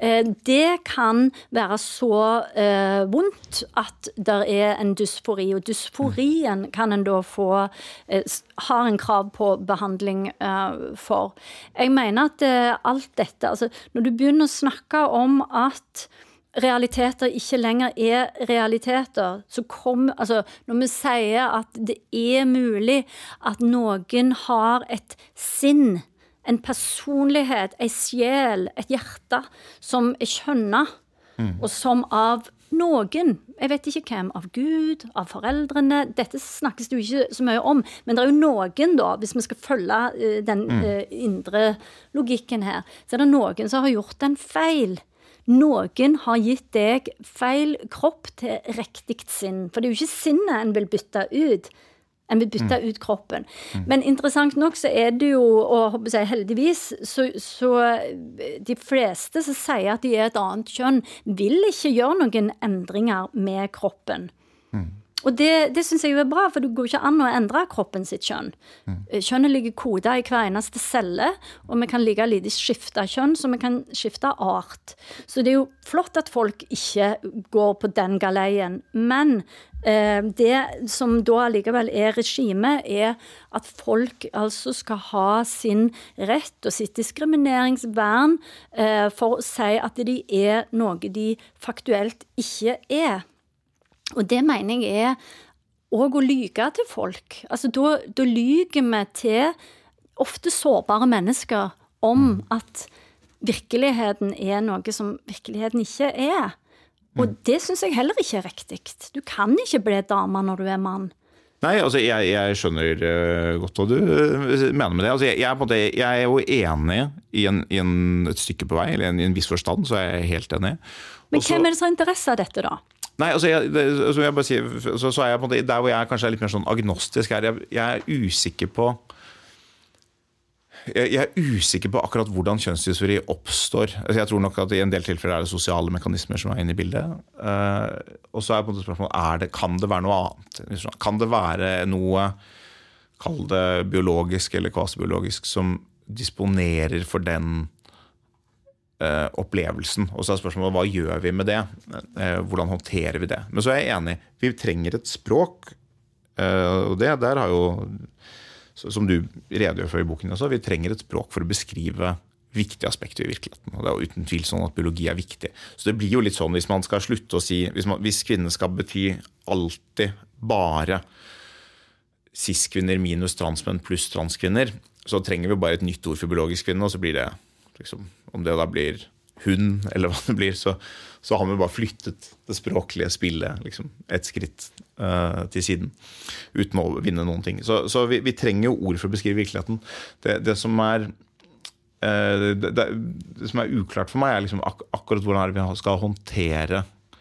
det kan være så eh, vondt at det er en dysfori, og dysforien kan en da få, eh, har en krav på behandling eh, for. Jeg mener at eh, alt dette, altså når du begynner å snakke om at realiteter ikke lenger er realiteter, så kom, altså når vi sier at det er mulig at noen har et sinn, en personlighet, en sjel, et hjerte som er skjønnet, mm. og som av noen, jeg vet ikke hvem, av Gud, av foreldrene, dette snakkes det jo ikke så mye om, men det er jo noen da, hvis vi skal følge uh, den uh, indre logikken her, så er det noen som har gjort en feil. Noen har gitt deg feil kropp til riktig sinn, for det er jo ikke sinnet en vil bytte ut, en vil bytte mm. ut kroppen. Mm. Men interessant nok så er det jo, og håper jeg heldigvis, så, så de fleste som sier at de er et annet kjønn, vil ikke gjøre noen endringer med kroppen. Mm. Og det, det synes jeg jo er bra, for det går ikke an å endre kroppen sitt kjønn. Mm. Kjønnet ligger kodet i hver eneste celle, og vi kan like lite skifte kjønn, så vi kan skifte art. Så det er jo flott at folk ikke går på den galeien, men eh, det som da likevel er regime, er at folk altså skal ha sin rett og sitt diskrimineringsvern eh, for å si at de er noe de faktuelt ikke er. Og det mener jeg er også å lyge til folk. Altså, da, da lyger vi til ofte sårbare mennesker om at virkeligheten er noe som virkeligheten ikke er. Og det synes jeg heller ikke er riktig. Du kan ikke bli dame når du er mann. Nei, altså jeg, jeg skjønner uh, godt hva du uh, mener med det. Altså, jeg, jeg, er på en måte, jeg er jo enig i, en, i en, et stykke på vei, eller en, i en viss forstand, så er jeg helt enig. Men Også, hvem er det som har interesse av dette da? Nei, altså, jeg, det, altså jeg bare sier, så, så er jeg på en måte, der hvor jeg kanskje er litt mer sånn agnostisk her, jeg, jeg er usikker på jeg, jeg er usikker på akkurat hvordan kjønnsdysfori oppstår. Altså, jeg tror nok at i en del tilfeller er det sosiale mekanismer som er inne i bildet. Uh, og så er på en måte spørsmålet, er det, kan det være noe annet? Kan det være noe, kall det biologisk eller kvasibiologisk, som disponerer for den Uh, opplevelsen, og så er spørsmålet hva gjør vi med det, uh, hvordan håndterer vi det, men så er jeg enig, vi trenger et språk, uh, og det der har jo så, som du redegjør for i boken også, vi trenger et språk for å beskrive viktige aspekter i virkeligheten, og det er jo uten tvil sånn at biologi er viktig, så det blir jo litt sånn hvis man skal slutte å si, hvis, man, hvis kvinner skal bety alltid bare cis-kvinner minus transmenn pluss transkvinner, så trenger vi bare et nytt ord for biologisk kvinne, og så blir det liksom, om det da blir hun eller hva det blir, så, så har vi bare flyttet det språklige spillet liksom, et skritt uh, til siden, uten å vinne noen ting. Så, så vi, vi trenger jo ord for å beskrive virkeligheten. Det, det, som, er, uh, det, det, det som er uklart for meg, er liksom ak akkurat hvordan vi skal håndtere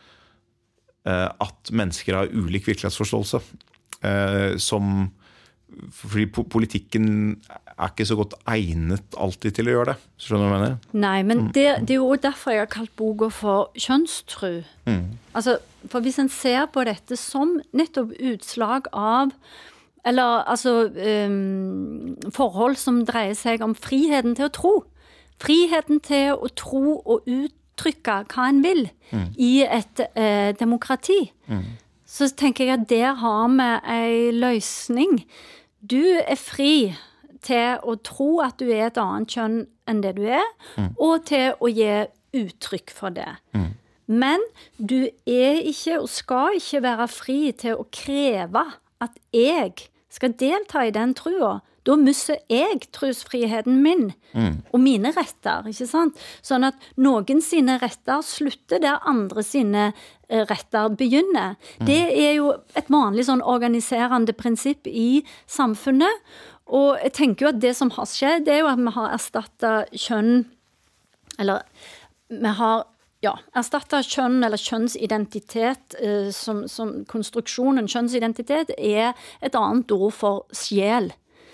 uh, at mennesker har ulik virkelighetsforståelse, uh, som fordi politikken er ikke så godt egnet alltid til å gjøre det. Skjønner du hva jeg mener? Nei, men det, det er jo derfor jeg har kalt boka for kjønnstru. Mm. Altså, for hvis en ser på dette som nettopp utslag av, eller altså um, forhold som dreier seg om friheten til å tro. Friheten til å tro og uttrykke hva en vil mm. i et uh, demokrati. Mm. Så tenker jeg at der har vi en løsning. Du er fri til å tro at du er et annet kjønn enn det du er, mm. og til å gi uttrykk for det. Mm. Men du er ikke og skal ikke være fri til å kreve at jeg skal delta i den trua. da misser jeg trosfriheten min mm. og mine retter, ikke sant? Sånn at noen sine retter slutter der andre sine retter begynner. Mm. Det er jo et vanlig sånn organiserende prinsipp i samfunnet, og jeg tenker jo at det som har skjedd, det er jo at vi har erstattet kjønn, eller vi har Ja, erstatte kjønn eller kjønnsidentitet eh, som, som konstruksjonen kjønnsidentitet er et annet ord for sjel.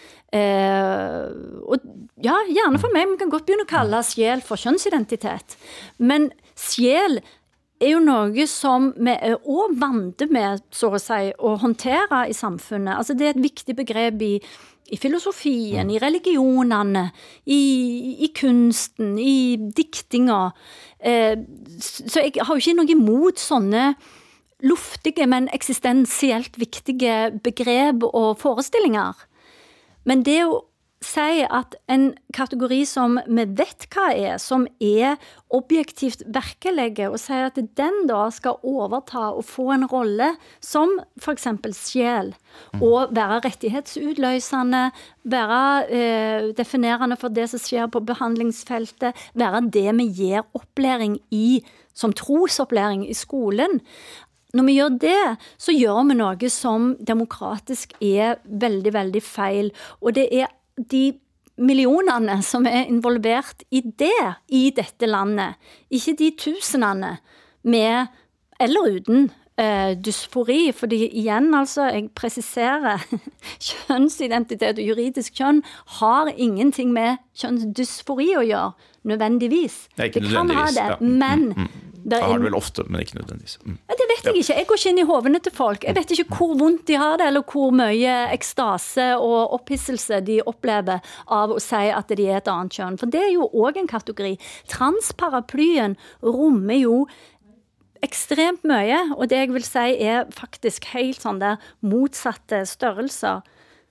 Eh, og ja, gjerne for meg, man kan godt begynne å kalle sjel for kjønnsidentitet. Men sjel er jo noe som vi er også vant med, så å si, å håndtere i samfunnet. Altså det er et viktig begrep i I filosofien, i religionene, i, i kunsten, i diktinga. Eh, så jeg har jo ikke noe imot sånne luftige, men eksistensielt viktige begrep og forestillinger. Men det å si at en kategori som vi vet hva er, som er objektivt virkelige, og si at den da skal overta og få en rolle som for eksempel sjel, og være rettighetsutløsende, være eh, definerende for det som skjer på behandlingsfeltet, være det vi gir opplæring i, som trosopplæring i skolen. Når vi gjør det, så gjør vi noe som demokratisk er veldig, veldig feil, og det er de millionene som er involvert i det, i dette landet, ikke de tusenene med eller uten eh, dysfori, fordi igjen altså, jeg presiserer, kjønnsidentitet og juridisk kjønn har ingenting med kjønnsdysfori å gjøre, nødvendigvis. Det, det kan ha det, ja. Men mm, mm. Det har det vel ofte, men ikke nødvendigvis. Mm. Ja, det vet jeg ikke. Jeg går ikke inn i hovene til folk. Jeg vet ikke hvor vondt de har det, eller hvor mye ekstase og opphisselse de opplever av å si at de er et annet kjønn. For det er jo også en kategori. Transparaplyen rommer jo ekstremt mye, og det jeg vil si er faktisk helt sånn der motsatte størrelser.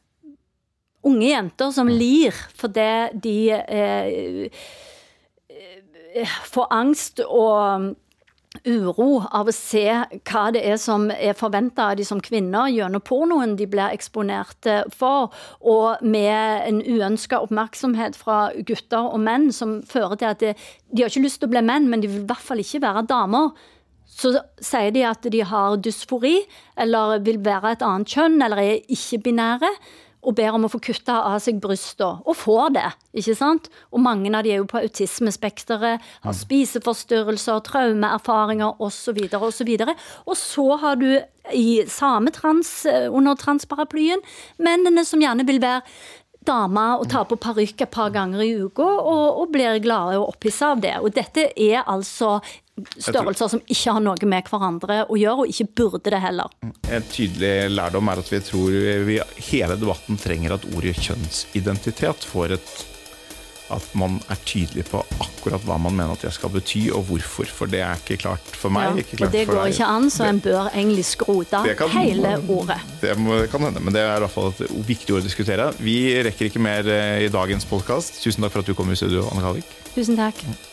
Unge jenter som lir fordi de eh, får angst og uro av å se hva det er som er forventet av de som kvinner gjennom pornoen de blir eksponert for, og med en uønsket oppmerksomhet fra gutter og menn som fører til at det, de har ikke lyst til å bli menn, men de vil i hvert fall ikke være damer. Så sier de at de har dysfori, eller vil være et annet kjønn, eller er ikke-binære, og ber om å få kuttet av seg brystet, og får det, ikke sant? Og mange av de er jo på autismespekteret, har spiseforstyrrelser, traumeerfaringer, og så videre, og så videre. Og så har du i samme trans, under transparaplyen, mennene som gjerne vil være damer og ta på parykk et par ganger i uka, og, og blir glade og opphisset av det. Og dette er altså størrelser som ikke har noe med hverandre å gjøre, og ikke burde det heller. En tydelig lærdom er at vi tror vi, hele debatten trenger at ordet kjønnsidentitet får et, at man er tydelig på akkurat hva man mener at det skal bety, og hvorfor, for det er ikke klart for meg. Ja, ikke klart og det går for ikke an, så en bør egentlig skrote kan, hele ordet. Det må, kan hende, men det er i hvert fall et viktig ord å diskutere. Vi rekker ikke mer i dagens podcast. Tusen takk for at du kom i studio, Anne Kalvik. Tusen takk.